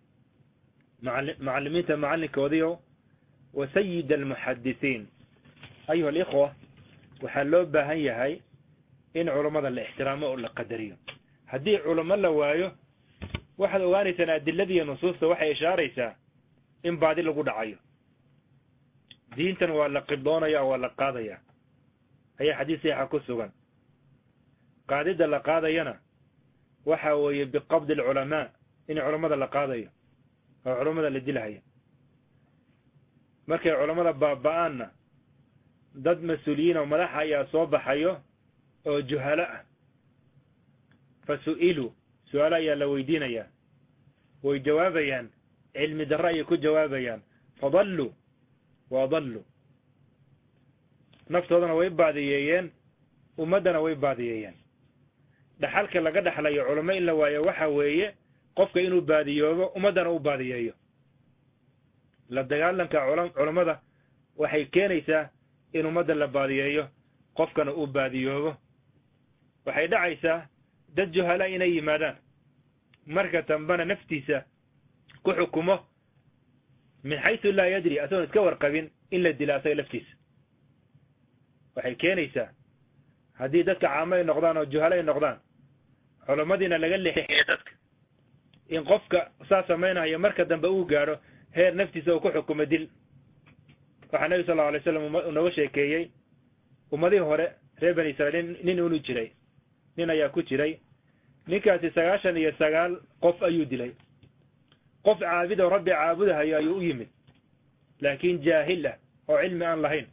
معلمين معلمك وذيو وسيد المحدثين أيها الإخوة وحلوب هي إن علماء الاحترام ولا قدريه هدي علماء لوايو واحد وانسنا الذي نصوص وحي إشاريسا إن بعد اللي قد عايو دينتا ولا قبضانيا ولا قاضيا هي حديث يحكو السوغان قاعدة لقاضينا وحاوي بقبض العلماء إن علماء لقاضيا أو علماء اللي دلها markay culimada baaba'aanna dad mas-uuliyiin oo madaxa ayaa soo baxayo oo juhalo ah fasu'ilu su'aalo ayaa la weydiinayaa way jawaabayaan cilmi darro ayay ku jawaabayaan fadallu wa dallu naftoodana way baadiyeeyeen ummaddana way baadiyeeyeen dhaxalka laga dhaxlayo culimo in la waayo waxa weeye qofka inuu baadiyoobo ummaddana u baadiyeeyo la dagaalanka culimada waxay keenaysaa in ummadda la baadiyeeyo qofkana uu baadiyoobo waxay dhacaysaa dad juhala inay yimaadaan marka dambana naftiisa ku xukumo min xaysu laa yadri asagoon iska warqabin in la dila asaga laftiisa waxay keenaysaa haddii dadka caamo ay noqdaan oo juhala ay noqdaan culimadiina laga leexiyo dadka in qofka saa samaynayo marka dambe uu gaadho heer naftiisa uu ku xukumo dil waxaa nabi sallallahu alayhi wasallam nooga sheekeeyey ummadii hore reer bani israa'iil nin uu jiray nin ayaa ku jiray ninkaasi 99 qof ayuu dilay qof caabid oo rabbi caabudayo ayuu u yimid laakiin jaahil ah oo cilmi aan lahayn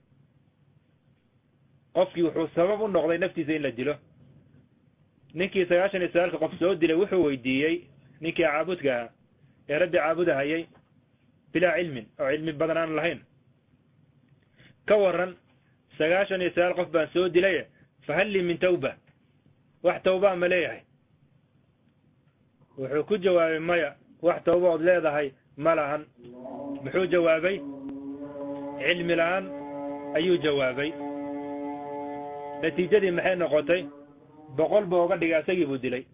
qofkii wuxuu sabab u noqday naftiisa in la dilo ninkii 99 qof soo dilay wuxuu weydiiyey ninkii caabudka ah ee rabbi caabudayay بلا علم أو علم بدن عن لهين كورا سجاشن يسأل قف بان سود ليه فهل لي من توبة واحد توبة مليه وحكو جوابي مايا واحد توبة لا ذا هاي ملهن محو جوابي علم الآن أيو جوابي نتيجة دي محين نقطي بقول بوغا دقا سيبو دلي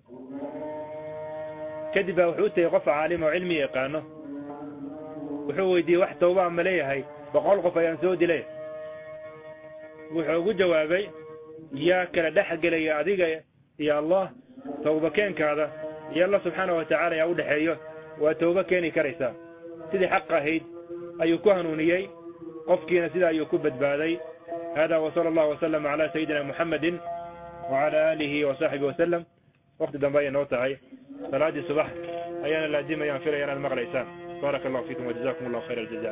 كذب وحوتي يقف عالم وعلمي يقانه wuxuu weydiiyey wax tawba ma leeyahay 100 qof ayaan soo dilay wuxuu ugu jawaabay yaa kala dhaxgalay adiga iyo Allah tawba keenkaada iyo Allah subhanahu wa ta'ala yaa u dhaxeeyo waa tawba keeni karaysa sidii xaq ahayd ayuu ku hanuuniyay qofkiina sida ayuu ku badbaaday hada wa sallallahu wa sallam ala sayidina muhammadin wa ala alihi wa sahbihi wa sallam waqti dambe inoo tahay salaadi subax ayana laazima yaan filayana al-maqlaysaan بارك الله فيكم وجزاكم الله خير الجزاء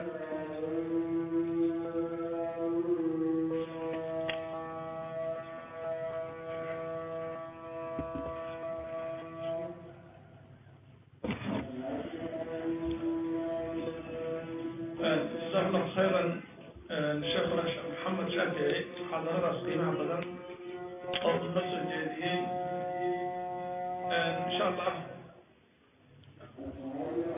جزاك الله خيرا الشيخ محمد شافعي حضر قيمة بدن أو المسجد إن شاء الله